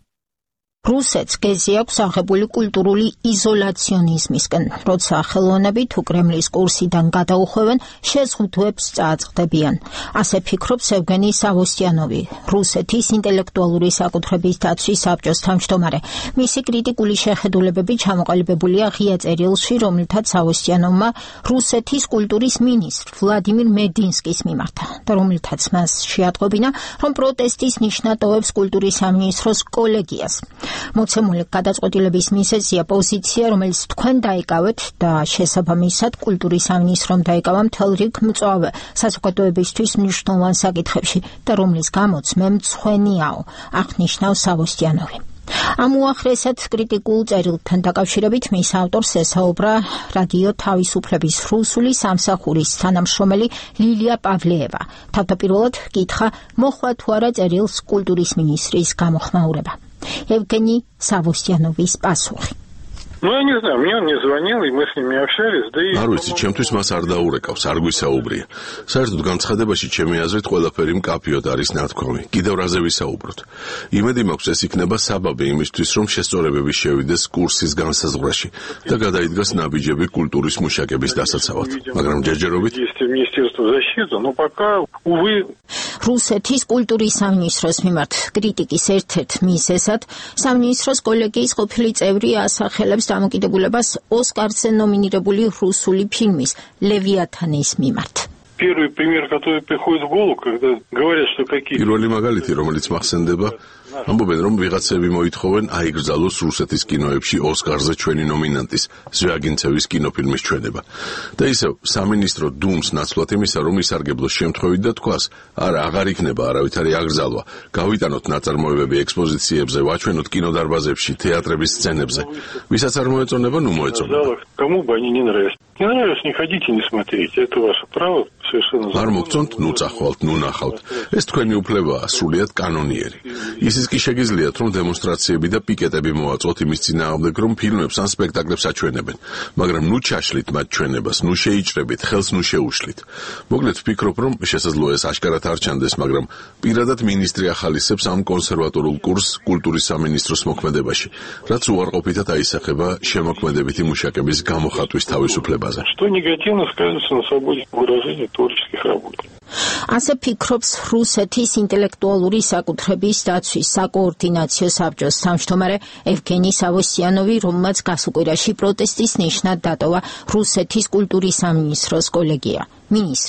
რუსეთს გეზი აქვს აღებული კულტურული იზოლაციონიზმისკენ, როცა ხელოვნები თუ კრემლის კურსიდან გადაუხვევენ, შეზღუდვებს წააწყდებიან. ასე ფიქრობს ევგენი სავოსტიანოვი, რუსეთის ინტელექტუალური საკუთრების დაცვის საბჭოს თავმჯდომარე. მისი კრიტიკული შეხედულებები ჩამოყალიბებულია ღია წერილში, რომელთაც სავოსტიანოვმა რუსეთის კულტურის მინისტრ ვლადიმირ მედინსკის მიმართა და რომელთაც მას შეატყობინა, რომ პროტესტის ნიშნად ტოვებს კულტურის სამინისტროს კოლეგიას. მოცემული გადაწყვეტილების მიზეზია პოზიცია, რომელიც თქვენ დაიკავეთ და შესაბამისად კულტურის სამინისტრომ დაიკავა მთელ რიგ მწვავე საზოგადოებისთვის მნიშვნელოვან საკითხებში და რომლის გამოც მე მცხვენიაო, აღნიშნავს სავოსტიანოვი. ამ უახლესად კრიტიკულ წერილთან დაკავშირებით მის ავტორს ესაუბრა რადიო თავისუფლების რუსული სამსახურის თანამშრომელი ლილია პავლეევა. თავდაპირველად კითხა, მოხვა თუ არა წერილს კულტურის მინისტრის გამოხმაურება. ევგენი სავოსტიანოვის პასუხი. Ну, я не знаю, мне он не звонил, и мы с ними общались, да и... არ ვიცი, ჩემთვის მას არ დაურეკავს, არ გვისაუბრია. საერთოდ განცხადებაში ჩემი აზრით ყველაფერი მკაფიოდ არის ნათქვამი. კიდევ რაზე ვისაუბროთ. იმედი მაქვს, ეს იქნება საბაბი იმისთვის, რომ შესწორებები შევიდეს კურსის განსაზღვრაში და გადაიდგას ნაბიჯები კულტურის მუშაკების დასაცავად. მაგრამ ჯერჯერობით Министерство защиты, но пока, увы... რუსეთის კულტურის სამინისტროს მიმართ კრიტიკის ერთ-ერთ მიზეზად სამინისტროს კოლეგიის ყოფილი წევრი ასახელებს დამოკიდებულებას ოსკარზე ნომინირებული რუსული ფილმის ლევიათანის მიმართ. Первый пример, который приходит в голову, когда говорят, что какие... პირველი მაგალითი, რომელიც მახსენდება, ამბობენ, რომ ვიღაცები მოითხოვენ აიგრძალოს რუსეთის კინოებში ოსკარზე ჩვენი ნომინანტის ზვიაგინცევის კინოფილმის ჩვენება. და ისევ სამინისტრო დუმს ნაცვლად იმისა, რომ ისარგებლოს შემთხვევით და თქვას, არა, აღარ იქნება არავითარი აკრძალვა. გავიტანოთ ნაწარმოებები ექსპოზიციებზე, ვაჩვენოთ კინოდარბაზებში, თეატრების სცენებზე. ვისაც არ მოეწონება, ნუ მოეწონება. Кому бы они не нравились. Не нравились, не ходите, не смотрите. Это ваше право, совершенно... არ მოგწონთ, ნუ წახვალთ, ნუ ნახავთ. ეს თქვენი უფლებაა, სრულიად კანონიერი. ისიც კი შეგიძლიათ, რომ დემონსტრაციები და პიკეტები მოვაწყოთ იმის წინააღმდეგ, რომ ფილმებს ან სპექტაკლებს აჩვენებენ. მაგრამ ნუ ჩაშლით მათ ჩვენებას, ნუ შეიჭრებით, ხელს ნუ შეუშლით. მოკლედ ვფიქრობ, რომ შესაძლოა ეს აშკარად არ ჩანდეს, მაგრამ პირადად მინისტრი ახალისებს ამ კონსერვატორულ კურსს კულტურის სამინისტროს მოქმედებაში, რაც უარყოფითად აისახება შემოქმედებითი მუშაკების გამოხატვის თავისუფლებაზე. Что негативно скажется на свободе выражения творческих работ. ასე ფიქრობს რუსეთის ინტელექტუალური საკუთრების დაცვის საკოორდინაციო საბჭოს თავმჯდომარე ევგენი სავოსტიანოვი, რომელმაც გასუკვირაში პროტესტის ნიშნად დატოვა რუსეთის კულტურის სამინისტროს კოლეგია. მინისტრის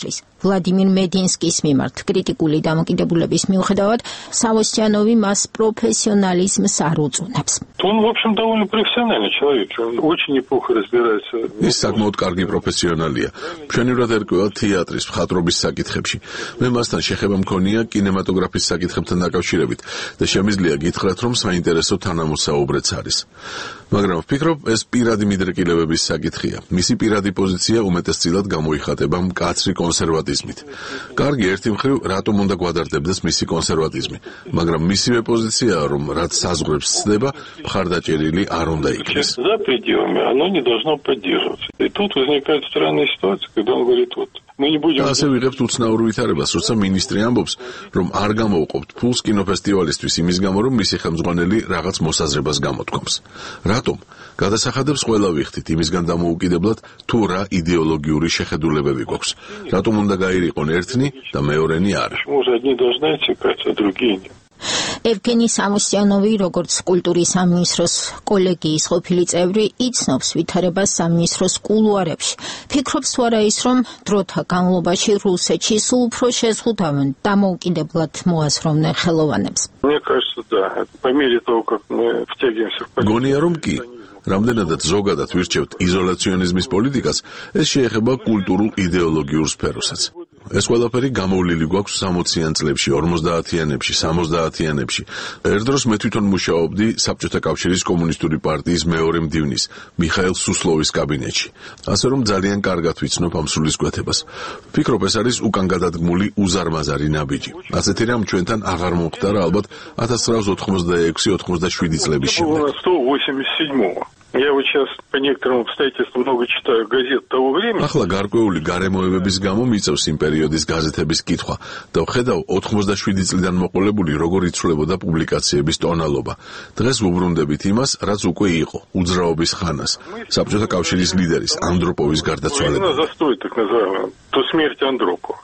ვლადიმირ მედინსკის მიმართ კრიტიკული დამოკიდებულების მიუხედავად, Savostyanovი მას პროფესიონალიზმს არ უწუნებს. Он, в общем, довольно профессиональный человек, он очень неплохо разбирается. ის საკმაოდ კარგი პროფესიონალია. მშვენივრად ერკვევა თეატრის, მხატვრობის საკითხებში. მე მასთან შეხება მქონია კინემატოგრაფის საკითხებთან დაკავშირებით და შემიძლია გითხრათ, რომ საინტერესო თანამოსაუბრეც არის. მაგრამ ვფიქრობ, ეს პირადი მიდრეკილებების საკითხია. მისი პირადი პოზიცია უმეტესწილად გამოიხატება მკაცრი კონსერვატიზმით. კარგი, ერთი მხრივ, რატომ უნდა გვადარდებდეს მისი კონსერვატიზმი, მაგრამ მისივე პოზიციაა, რომ რაც საზღვრებს ცდება, მხარდაჭერილი არ უნდა იქნეს. За пределами оно не должно поддерживаться. И тут возникает странная ситуация, когда он говорит, вот, мы не будем... ასე ვიღებთ უცნაურ ვითარებას, როცა მინისტრი ამბობს, რომ არ გამოვყოფთ ფულს კინოფესტივალისთვის იმის გამო, რომ მისი ხელმძღვანელი რაღაც მოსაზრებას გამოთქვამს. რატომ? გადასახადებს ყველა ვიხდით იმისგან დამოუკიდებლად, თუ რა იდეოლოგიური შეხედულებები გვაქვს. რატომ უნდა გაირიყონ ერთნი და მეორენი არა? Почему же одни должны отсекать, а другие нет? Evgeni Savostyanovი, როგორც კულტურის სამინისტროს კოლეგიის ყოფილი წევრი, იცნობს ვითარებას სამინისტროს კულუარებში. ფიქრობს თუ არა ის, რომ დროთა განმავლობაში რუსეთში სულ უფრო შეზღუდავენ დამოუკიდებლად მოაზროვნე ხელოვანებს. Мне кажется, да. По мере того, как мы втягиваемся в политику. გონია რომ კი. რამდენადაც ზოგადად ვირჩევთ იზოლაციონიზმის პოლიტიკას, ეს შეეხება კულტურულ იდეოლოგიურ სფეროსაც. ეს ყველაფერი გამოვლილი გვაქვს სამოციან წლებში, ორმოცდაათიანებში, სამოცდაათიანებში. ერთ დროს მე თვითონ მუშაობდი საბჭოთა კავშირის კომუნისტური პარტიის მეორე მდივნის, მიხაილ სუსლოვის კაბინეტში. ასე რომ ძალიან კარგად ვიცნობ ამ სულისკვეთებას. ვფიქრობ, ეს არის უკან გადადგმული უზარმაზარი ნაბიჯი. ასეთი რამ ჩვენთან აღარ მომხდარა ალბათ ათას ცხრაასი ოცდაექვსი ოცდაშვიდი წლების შემდეგ. сто восемьдесят седьмого. Я вот сейчас по некоторым обстоятельствам много читаю газет того времени. ახლა გარკვეული გარემოებების გამო მიწევს იმ პერიოდის გაზეთების კითხვა და ვხედავ ოცდაშვიდი წლიდან მოყოლებული როგორ იცვლებოდა публикაციების ტონალობა. დღეს ვუბრუნდებით იმას, რაც უკვე იყო, უძრაობის ხანას. საბჭოთა კავშირის ლიდერის ანდროპოვის გარდაცვალება. Застой, так называемый, то смерть Андропова.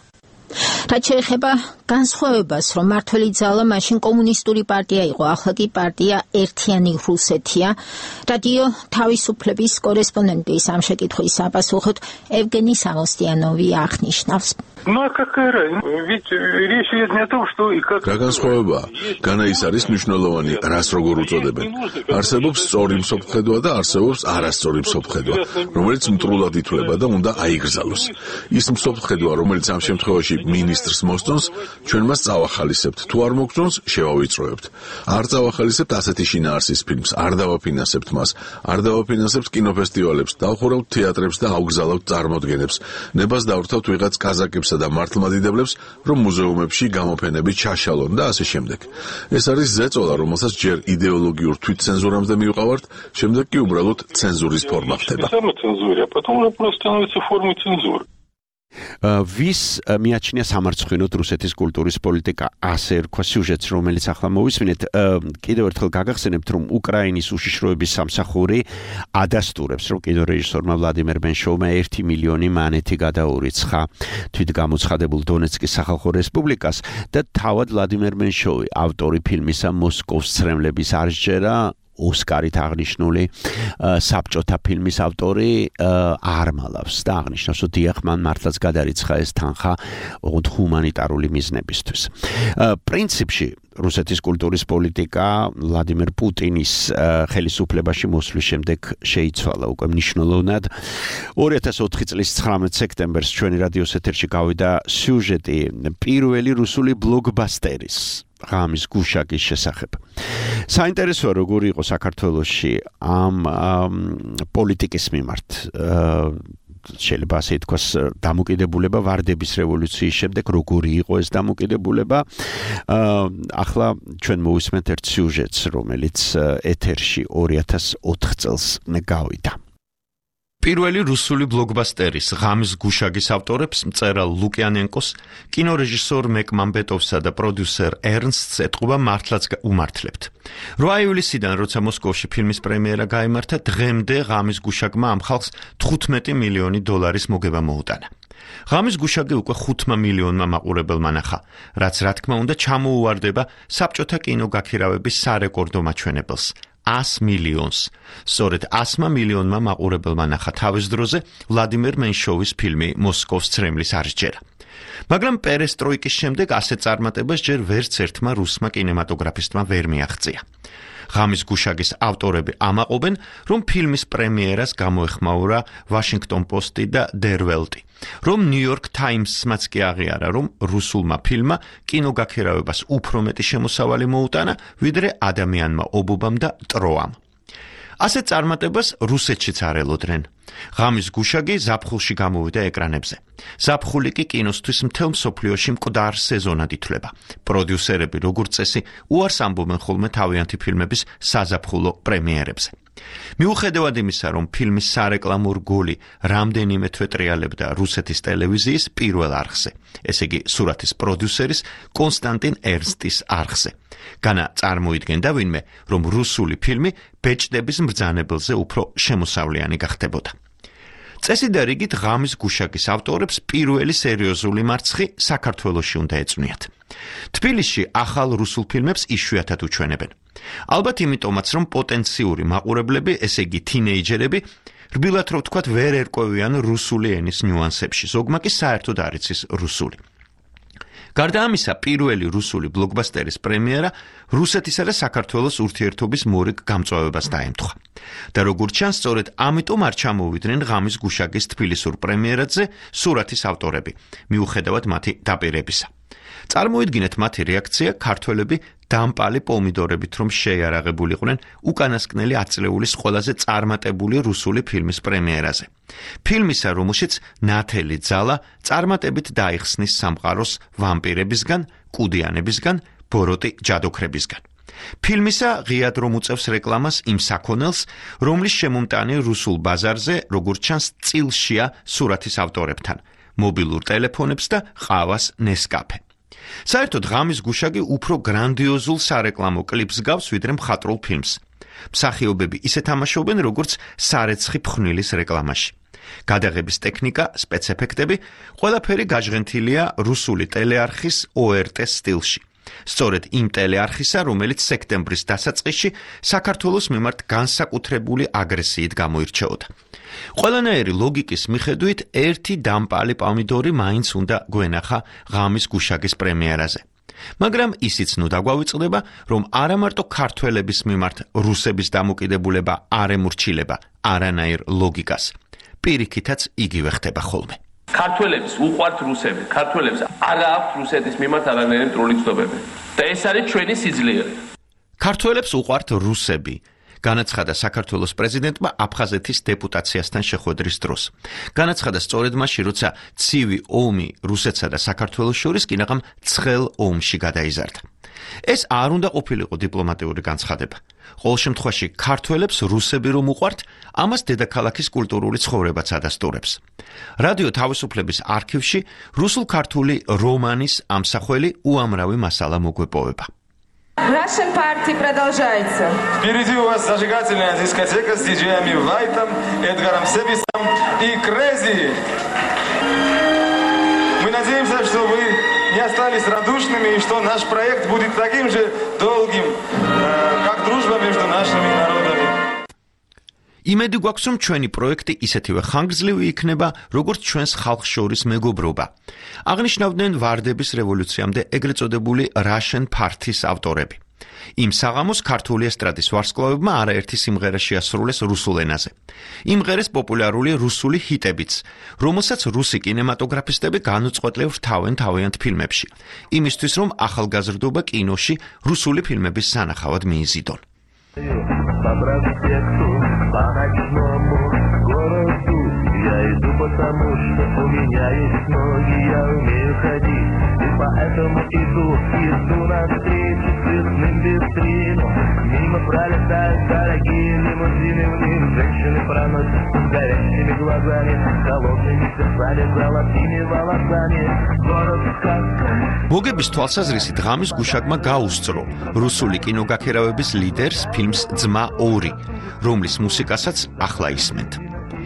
რაც შეეხება განსხვავებას, რომ მართველი ძალა მაშინ კომუნისტური პარტია იყო, ახლა კი პარტია ერთიანი რუსეთია, რადიო თავისუფლების კორესპონდენტის ამ შეკითხვის საპასუხოდ Evgeni Savostyanovი აღნიშნავს. Ну а какая разница? Ведь речь идет не о том, что и как... რა განსხვავებაა? განა ის არის მნიშვნელოვანი, რას როგორ უწოდებენ. არსებობს სწორი მსოფლმხედვა და არსებობს არასწორი მსოფლმხედვა, რომელიც მტრულად ითვლება და უნდა აიგრძალოს. ის მსოფლმხედვა, რომელიც ამ შემთხვევაში მინისტრს მოსწონს, ჩვენ მას წავახალისებთ. თუ არ მოგწონს, შევავიწროებთ. არ წავახალისებთ ასეთი შინაარსის ფილმს, არ დავაფინანსებთ მას, არ დავაფინანსებთ კინოფესტივალებს, დავხურავთ თეატრებს და ავგზავნებთ წარმოდგენებს. ნებას დავრთავთ ვიღაც კაზაკებსა და მართლმადიდებლებს, რომ მუზეუმებში გამოფენები ჩაშალონ და ასე შემდეგ. ეს არის ზეწოლა, რომელსაც ჯერ იდეოლოგიურ თვითცენზურამდე მივყავართ, შემდეგ კი უბრალოდ ცენზურის ფორმა ხდება. Самоцензуре, а потом уже просто становится формой цензуры. ვის მიაჩნია სამარცხვინოდ რუსეთის კულტურის პოლიტიკა, ასე რქვა სიუჟეტს, რომელიც ახლა მოვისმინეთ, კიდევ ერთხელ გაგახსენებთ, რომ უკრაინის უშიშროების სამსახური ადასტურებს, რომ კინორეჟისორმა ვლადიმერ მენშოვმა ერთი მილიონი მანეთი გადაურიცხა თვითგამოცხადებულ დონეცკის სახალხო რესპუბლიკას და თავად ვლადიმერ მენშოვი, ავტორი ფილმისა მოსკოვის ცრემლების არსჯერა, ოსკარით აღნიშნული საბჭოთა ფილმის ავტორი არ მალავს და აღნიშნავს, რომ დიახ, მან მართლაც გადარიცხა ეს თანხა ჰუმანიტარული მიზნებისთვის. პრინციპში რუსეთის კულტურის პოლიტიკა ვლადიმერ პუტინის ხელისუფლებაში მოსვლის შემდეგ შეიცვალა უკვე მნიშვნელოვნად. ორი ათას ოთხი წლის ცხრამეტ სექტემბერს ჩვენი რადიოს ეთერში გავიდა სიუჟეტი პირველი რუსული ბლოკბასტერის ღამის გუშაგის შესახებ. საინტერესოა, როგორი იყო საქართველოში ამ პოლიტიკის მიმართ შეიძლება ასე ითქვას დამოკიდებულება ვარდების რევოლუციის შემდეგ, როგორი იყო ეს დამოკიდებულება. ახლა ჩვენ მოვისმენთ ერთ სიუჟეტს, რომელიც ეთერში ორი ათას ოთხ წელს გავიდა. პირველი რუსული ბლოკბასტერის ღამის გუშაგის ავტორებს მწერალ ლუკიანენკოს, კინორეჟისორ მეკ მამბეტოვსა და პროდიუსერ ერნსტს ეტყობა მართლაც უმართლებთ. რვა ივლისიდან, როცა მოსკოვში ფილმის პრემიერა გაიმართა, დღემდე ღამის გუშაგმა ამ ხალხს თხუთმეტი მილიონი დოლარის მოგება მოუტანა. ღამის გუშაგი უკვე ხუთმა მილიონმა მაყურებელმა ნახა, რაც რა თქმა უნდა ჩამოუვარდება საბჭოთა კინოგაქირავების სარეკორდო მაჩვენებელს. ას მილიონს. სწორედ ასმა მილიონმა მაყურებელმა ნახა თავის დროზე ვლადიმერ მენშოვის ფილმი მოსკოვის ცრემლის არსჯერა. მაგრამ პერესტროიკის შემდეგ ასეთ წარმატებას ჯერ ვერც ერთმა რუსმა კინემატოგრაფისტმა ვერ მიაღწია. ღამის გუშაგის ავტორები ამაყობენ, რომ ფილმის პრემიერას გამოეხმაურა Washington Post-ი და Der Welt-ი, რომ New York Times-მაც კი აღიარა, რომ რუსულმა ფილმმა კინოგაქირავებას უფრო მეტი შემოსავალი მოუტანა, ვიდრე ადამიანმა ობობამ და ტროამ. ასეთ წარმატებას რუსეთშიც არ ელოდნენ. ღამის გუშაგი ზაფხულში გამოვიდა ეკრანებზე. ზაფხული კი კინოსთვის მთელ მსოფლიოში მკვდარ სეზონად ითვლება. პროდიუსერები, როგორც წესი, უარს ამბობენ ხოლმე თავიანთი ფილმების საზაფხულო პრემიერებზე. მიუხედავად იმისა, რომ ფილმის სარეკლამო რგოლი რამდენიმე თვე ტრიალებდა რუსეთის ტელევიზიის პირველ არხზე, ესე იგი სურათის პროდიუსერის კონსტანტინ ერნსტის არხზე. განა წარმოიდგენდა ვინმე, რომ რუსული ფილმი ბეჭდების მბრძანებელზე უფრო შემოსავლიანი გახდებოდა. წესი და რიგით ღამის გუშაგის ავტორებს პირველი სერიოზული მარცხი საქართველოში უნდა ეწვნიათ. თბილისში ახალ რუსულ ფილმებს იშვიათად უჩვენებენ. ალბათ იმიტომაც, რომ პოტენციური მაყურებლები, ესე იგი თინეიჯერები, რბილად რო ვთქვათ, ვერ ერკვევიან რუსული ენის ნიუანსებში, ზოგმა კი საერთოდ არ იცის რუსული. გარდა ამისა, პირველი რუსული ბლოკბასტერის პრემიერა რუსეთისა და საქართველოს ურთიერთობის მორიგ გამწვავებას დაემთხვა. და როგორც ჩანს, სწორედ ამიტომ არ ჩამოვიდნენ ღამის გუშაგის თბილისურ პრემიერაზე სურათის ავტორები, მიუხედავად მათი დაპირებისა. წარმოიდგინეთ მათი რეაქცია ქართველები დამპალი პომიდორებით რომ შეიარაღებულიყვნენ უკანასკნელი ათწლეულის ყველაზე წარმატებული რუსული ფილმის პრემიერაზე. ფილმისა, რომელშიც ნათელი ძალა წარმატებით დაიხსნის სამყაროს ვამპირებისგან, კუდიანებისგან, ბოროტი ჯადოქრებისგან. ფილმისა ღიად რომ უწევს რეკლამას იმ საქონელს, რომლის შემომტანი რუსულ ბაზარზე, როგორც ჩანს, წილშია სურათის ავტორებთან, მობილურ ტელეფონებს და ყავას ნესკაფე. საერთოდ ღამის გუშაგი უფრო გრანდიოზულ სარეკლამო კლიპს გავს, ვიდრე მხატვრულ ფილმს. მსახიობები ისე თამაშობენ, როგორც სარეცხი ფხვნილის რეკლამაში. გადაღების ტექნიკა, სპეცეფექტები, ყველაფერი გაჟღენთილია რუსული ტელეარხის O R T სტილში. სწორედ იმ ტელეარხისა, რომელიც სექტემბრის დასაწყისში საქართველოს მიმართ განსაკუთრებული აგრესიით გამოირჩეოდა. ყველანაირი ლოგიკის მიხედვით, ერთი დამპალი პომიდორი მაინც უნდა გვენახა ღამის გუშაგის პრემიერაზე. მაგრამ ისიც ნუ დაგვავიწყდება, რომ არა მარტო ქართველების მიმართ რუსების დამოკიდებულება არ ემორჩილება არანაირ ლოგიკას, პირიქითაც იგივე ხდება ხოლმე. ქართველებს უყვართ რუსები, ქართველებს არ აქვთ რუსეთის მიმართ არანაირი მტრული ცნობები. და ეს არის ჩვენი სიძლიერე. ქართველებს უყვართ რუსები, განაცხადა საქართველოს პრეზიდენტმა აფხაზეთის დეპუტაციასთან შეხვედრის დროს. განაცხადა სწორედ მაშინ, როცა ცივი ომი რუსეთსა და საქართველოს შორის კინაღამ ცხელ ომში გადაიზარდა. ეს არ უნდა ყოფილიყო დიპლომატიური განცხადება. ყოველ შემთხვევაში, ქართველებს რუსები რომ უყვართ, ამას დედაქალაქის კულტურული ცხოვრებაც ადასტურებს. რადიო თავისუფლების არქივში რუსულ-ქართული რომანის ამსახველი უამრავი მასალა მოგვეპოვება. Russian party продолжается. Впереди у вас зажигательная дискотека с диджеями Вайтом, Эдгаром Себисом и Крейзи. Мы надеемся, что вы не остались равнодушными и что наш проект будет таким же долгим, как дружба между нашими народами. იმედი გვაქვს, რომ ჩვენი პროექტი ისეთივე ხანგრძლივი იქნება, როგორც ჩვენს ხალხს შორის მეგობრობა. აღნიშნავდნენ ვარდების რევოლუციამდე ეგრეთ წოდებული Russian Party-ს ავტორები. იმ საღამოს ქართული ესტრადის ვარსკვლავებმა არაერთი სიმღერა შეასრულეს რუსულ ენაზე. იმღერეს პოპულარული რუსული ჰიტებიც, რომელსაც რუსი კინემატოგრაფისტები განუწყვეტლივ რთავენ თავიანთ ფილმებში, იმისთვის რომ ახალგაზრდობა კინოში რუსული ფილმების სანახავად მიიზიდონ. По ночному городу я иду, потому что у меня есть ноги, я умею ходить, и поэтому иду, иду навстречу цветным витринам. Мимо пролетают дорогие лимузины, в них женщины проносятся с горящими глазами, холодными сердцами, золотыми волосами. Город сказка. მოგების თვალსაზრისით ღამის გუშაგმა გაუსწრო რუსული კინოგაქირავების ლიდერს ფილმს ძმა ორი, რომლის მუსიკასაც ახლა ისმენთ.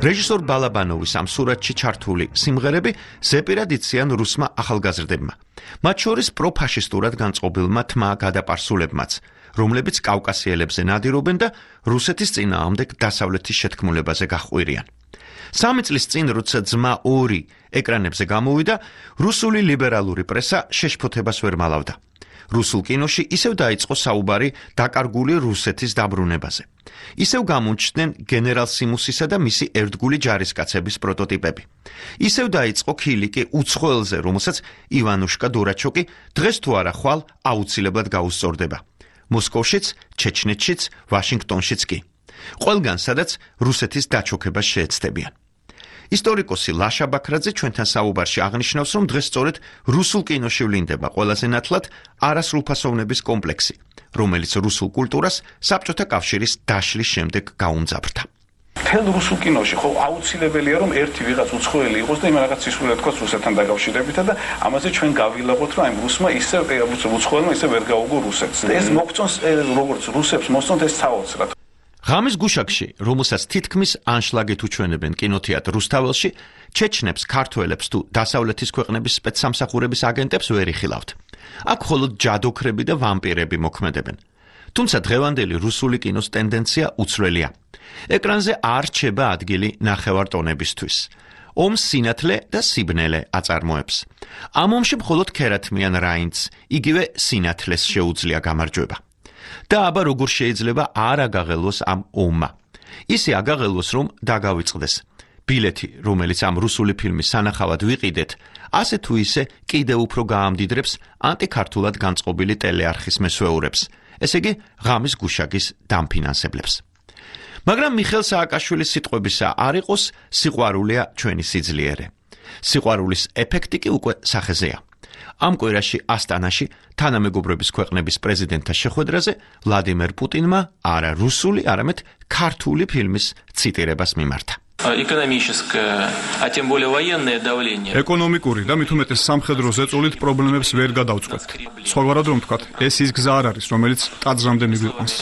რეჟისორ ბალაბანოვის ამ სურათში ჩართული სიმღერები ზეპირად იციან რუსმა ახალგაზრდებმა. მათ შორის პროფაშისტურად განწყობილმა თმა გადაპარსულებმაც, რომლებიც კავკასიელებზე ნადირობენ და რუსეთის წინააღმდეგ დასავლეთის შეთქმულებაზე გაჰყვირიან. სამი წლის წინ, როცა ძმა ორი ეკრანებზე გამოვიდა, რუსული ლიბერალური პრესა შეშფოთებას ვერ მალავდა. რუსულ კინოში ისევ დაიწყო საუბარი დაკარგული რუსეთის დაბრუნებაზე. ისევ გამოჩნდნენ გენერალ სიმუსისა და მისი ერთგული ჯარისკაცების პროტოტიპები. ისევ დაიწყო ქილიკი უცხოელზე, რომელსაც ივანუშკა დურაჩოკი დღეს თუ არა ხვალ აუცილებლად გაუსწორდება. მოსკოვშიც, ჩეჩნეთშიც, ვაშინგტონშიც კი. ყველგან, სადაც რუსეთის დაჩოქებას შეეცდებიან. ისტორიკოსი ლაშა ბაქრაძე ჩვენთან საუბარში აღნიშნავს, რომ დღეს სწორედ რუსულ კინოში ვლინდება ყველაზე ნათლად არასრულფასოვნების კომპლექსი, რომელიც რუსულ კულტურას საბჭოთა კავშირის დაშლის შემდეგ გაუმძაფრდა. თელ რუსულ კინოში ხო აუცილებელია რომ ერთი ვიღაც უცხოელი იყოს და იმ რაღაც სისულელად თქვა რუსეთთან დაკავშირებით და ამაზე ჩვენ გავილაღოთ რომ აი რუსმა ისე უცხოელმა ისე ვერ გაუგო რუსეთს. ეს მოგწონს როგორც რუსებს მოსწონთ ეს საოცრად. ღამის გუშაგში, რომელსაც თითქმის ანშლაგით უჩვენებენ კინოთეატრ რუსთაველში, ჩეჩნებს, ქართველებს თუ დასავლეთის ქვეყნების სპეცსამსახურების აგენტებს ვერ იხილავთ. აქ მხოლოდ ჯადოქრები და ვამპირები მოქმედებენ. თუმცა დღევანდელი რუსული კინოს ტენდენცია უცვლელია. ეკრანზე არ რჩება ადგილი ნახევარტონებისთვის. ომს სინათლე და სიბნელე აწარმოებს. ამ ომში მხოლოდ ქერათმიან რაინდს, იგივე სინათლეს შეუძლია გამარჯვება. და აბა როგორ შეიძლება არ აგაღელოს ამ ომმა. ისე აგაღელოს, რომ დაგავიწყდეს. ბილეთი, რომელიც ამ რუსული ფილმის სანახავად ვიყიდეთ, ასე თუ ისე კიდევ უფრო გაამდიდრებს ანტიქართულად განწყობილი ტელეარხის მესვეურებს, ესე იგი ღამის გუშაგის დამფინანსებლებს. მაგრამ მიხეილ სააკაშვილის სიტყვებისა არ იყოს, სიყვარულია ჩვენი სიძლიერე. სიყვარულის ეფექტი კი უკვე სახეზეა. ამ კვირაში ასტანაში თანამეგობრობის ქვეყნების პრეზიდენტთა შეხვედრაზე ვლადიმერ პუტინმა არა რუსული, არამედ ქართული ფილმის ციტირებას მიმართა. ეკონომიკური და მით უმეტეს სამხედრო ზეწოლით პრობლემებს ვერ გადავწყვეტ. სხვაგვარად რომ ვთქვათ, ეს ის გზა არ არის, რომელიც ტაძრამდე მიგვიყვანს.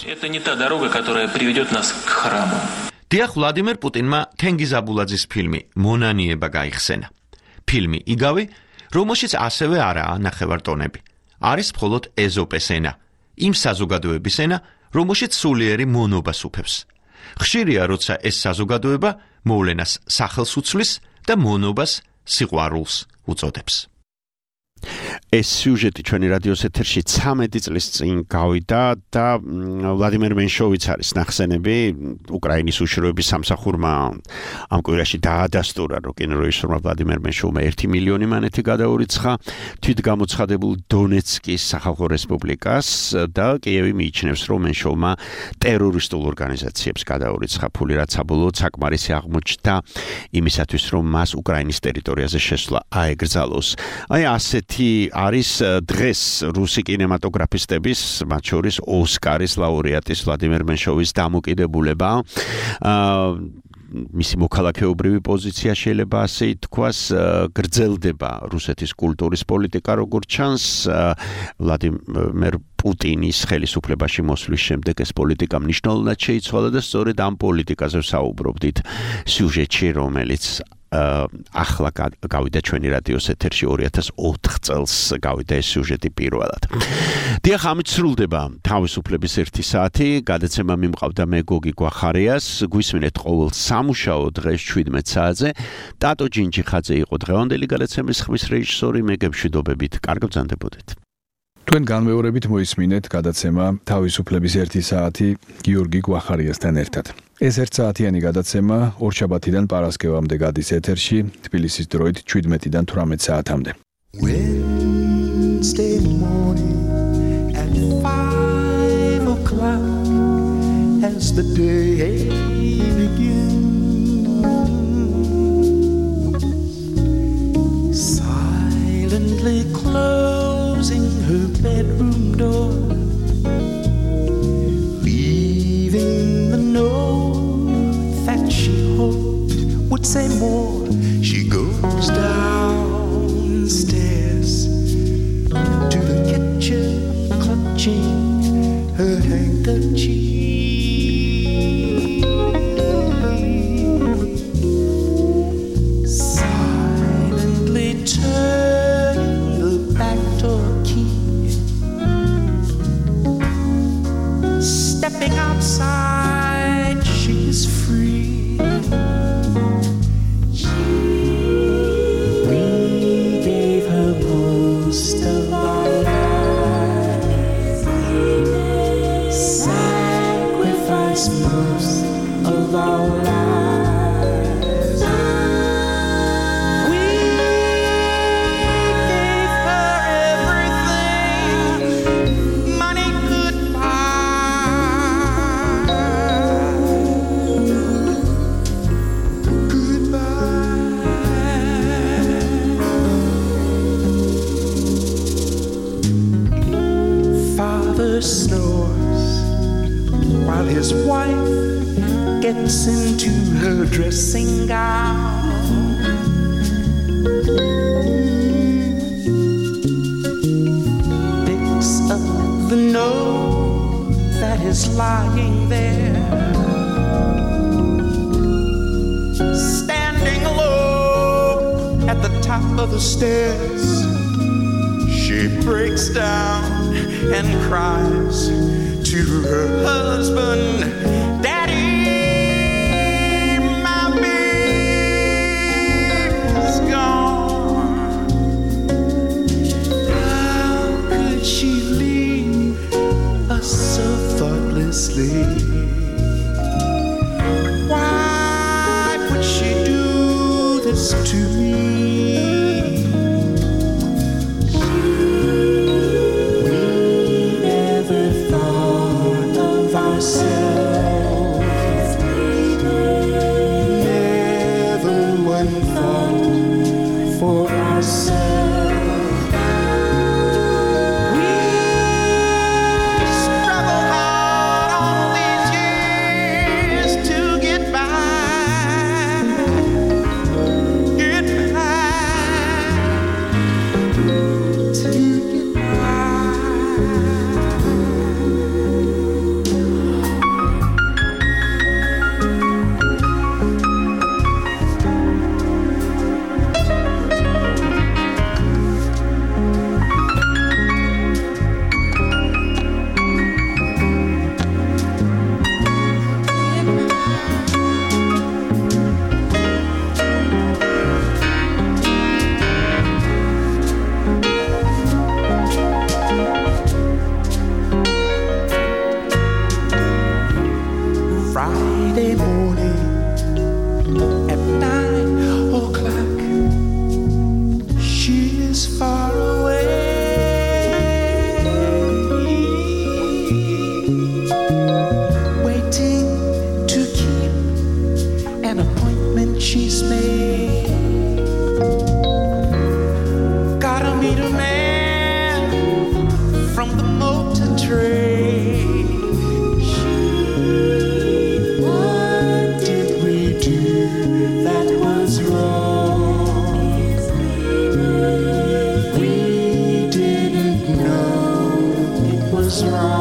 დიახ, ვლადიმერ პუტინმა თენგიზ აბულაძის ფილმი მონანიება გაიხსენა. ფილმი იგავი, რომელშიც ასევე არაა ნახევარტონები. არის მხოლოდ ეზოპეს ენა, იმ საზოგადოების ენა, რომელშიც სულიერი მონობას უფევს. ხშირია, როცა ეს საზოგადოება მოვლენას სახელს უცვლის და მონობას სიყვარულს უწოდებს. ეს სიუჟეტი ჩვენი რადიოს ეთერში ცამეტი წლის წინ გავიდა და ვლადიმერ მენშოვიც არის ნახსენები უკრაინის უშიშროების სამსახურმა ამ კვირაში დაადასტურა, რომ კინორეჟისორმა ვლადიმერ მენშოვმა ერთი მილიონი მანეთი გადაურიცხა თვითგამოცხადებულ დონეცკის სახალხო რესპუბლიკას და კიევი მიიჩნევს, რომ მენშოვმა ტერორისტულ ორგანიზაციებს გადაურიცხა ფული, რაც საბოლოოდ საკმარისი აღმოჩნდა იმისათვის, რომ მას უკრაინის ტერიტორიაზე შესვლა აეგრძალოს. აი ასეთი არის დღეს რუსი კინემატოგრაფისტების, მათ შორის ოსკარის ლაურეატის ვლადიმერ მენშოვის დამოკიდებულება. მისი მოქალაქეობრივი პოზიცია შეიძლება ასე ითქვას, გრძელდება რუსეთის კულტურის პოლიტიკა, როგორც ჩანს, ვლადიმერ პუტინის ხელისუფლებაში მოსვლის შემდეგ ეს პოლიტიკა მნიშვნელოვნად შეიცვალა და სწორედ ამ პოლიტიკაზე ვსაუბრობდით სიუჟეტში, რომელიც ახლა გავიდა ჩვენი რადიოს ეთერში ორი ათას ოთხ წელს გავიდა ეს სიუჟეტი პირველად. დიახ, ამით სრულდება თავისუფლების ერთი საათი, გადაცემა მიმყავდა მე გოგი გვახარიას, გვისმინეთ ყოველ სამუშაო დღეს შვიდმეტ საათზე. ტატო ჯინჯიხაძე იყო დღევანდელი გადაცემის ხმის რეჟისორი, მე გემშვიდობებით, კარგ ბრძანდებოდეთ. თქვენ განმეორებით მოისმინეთ გადაცემა თავისუფლების ერთი საათი გიორგი გვახარიასთან ერთად. ეს ერთსაათიანი გადაცემა ორშაბათიდან პარასკევამდე გადის ეთერში, თბილისის დროით შვიდმეტიდან თვრამეტ საათამდე. Wednesday morning at five o'clock as the day begins, silently closing her bedroom door, leaving the note that she hoped would say more. She goes downstairs to the kitchen, clutching her handkerchief. makes most of our lives. We gave her everything money could buy. Goodbye. Father snores while his wife gets into her dressing gown. Picks up the note that is lying there. Standing alone at the top of the stairs, she breaks down and cries to her husband, Daddy, my baby's gone. How could she leave us so thoughtlessly? Why would she do this to me? Never one thought for ourselves. We struggle hard all these years to get by, get by, to get by. Friday morning at nine o'clock, she is far away, waiting to keep an appointment she's made. Gotta meet a man from the motor trade. What did we do that was wrong? We didn't know it was wrong.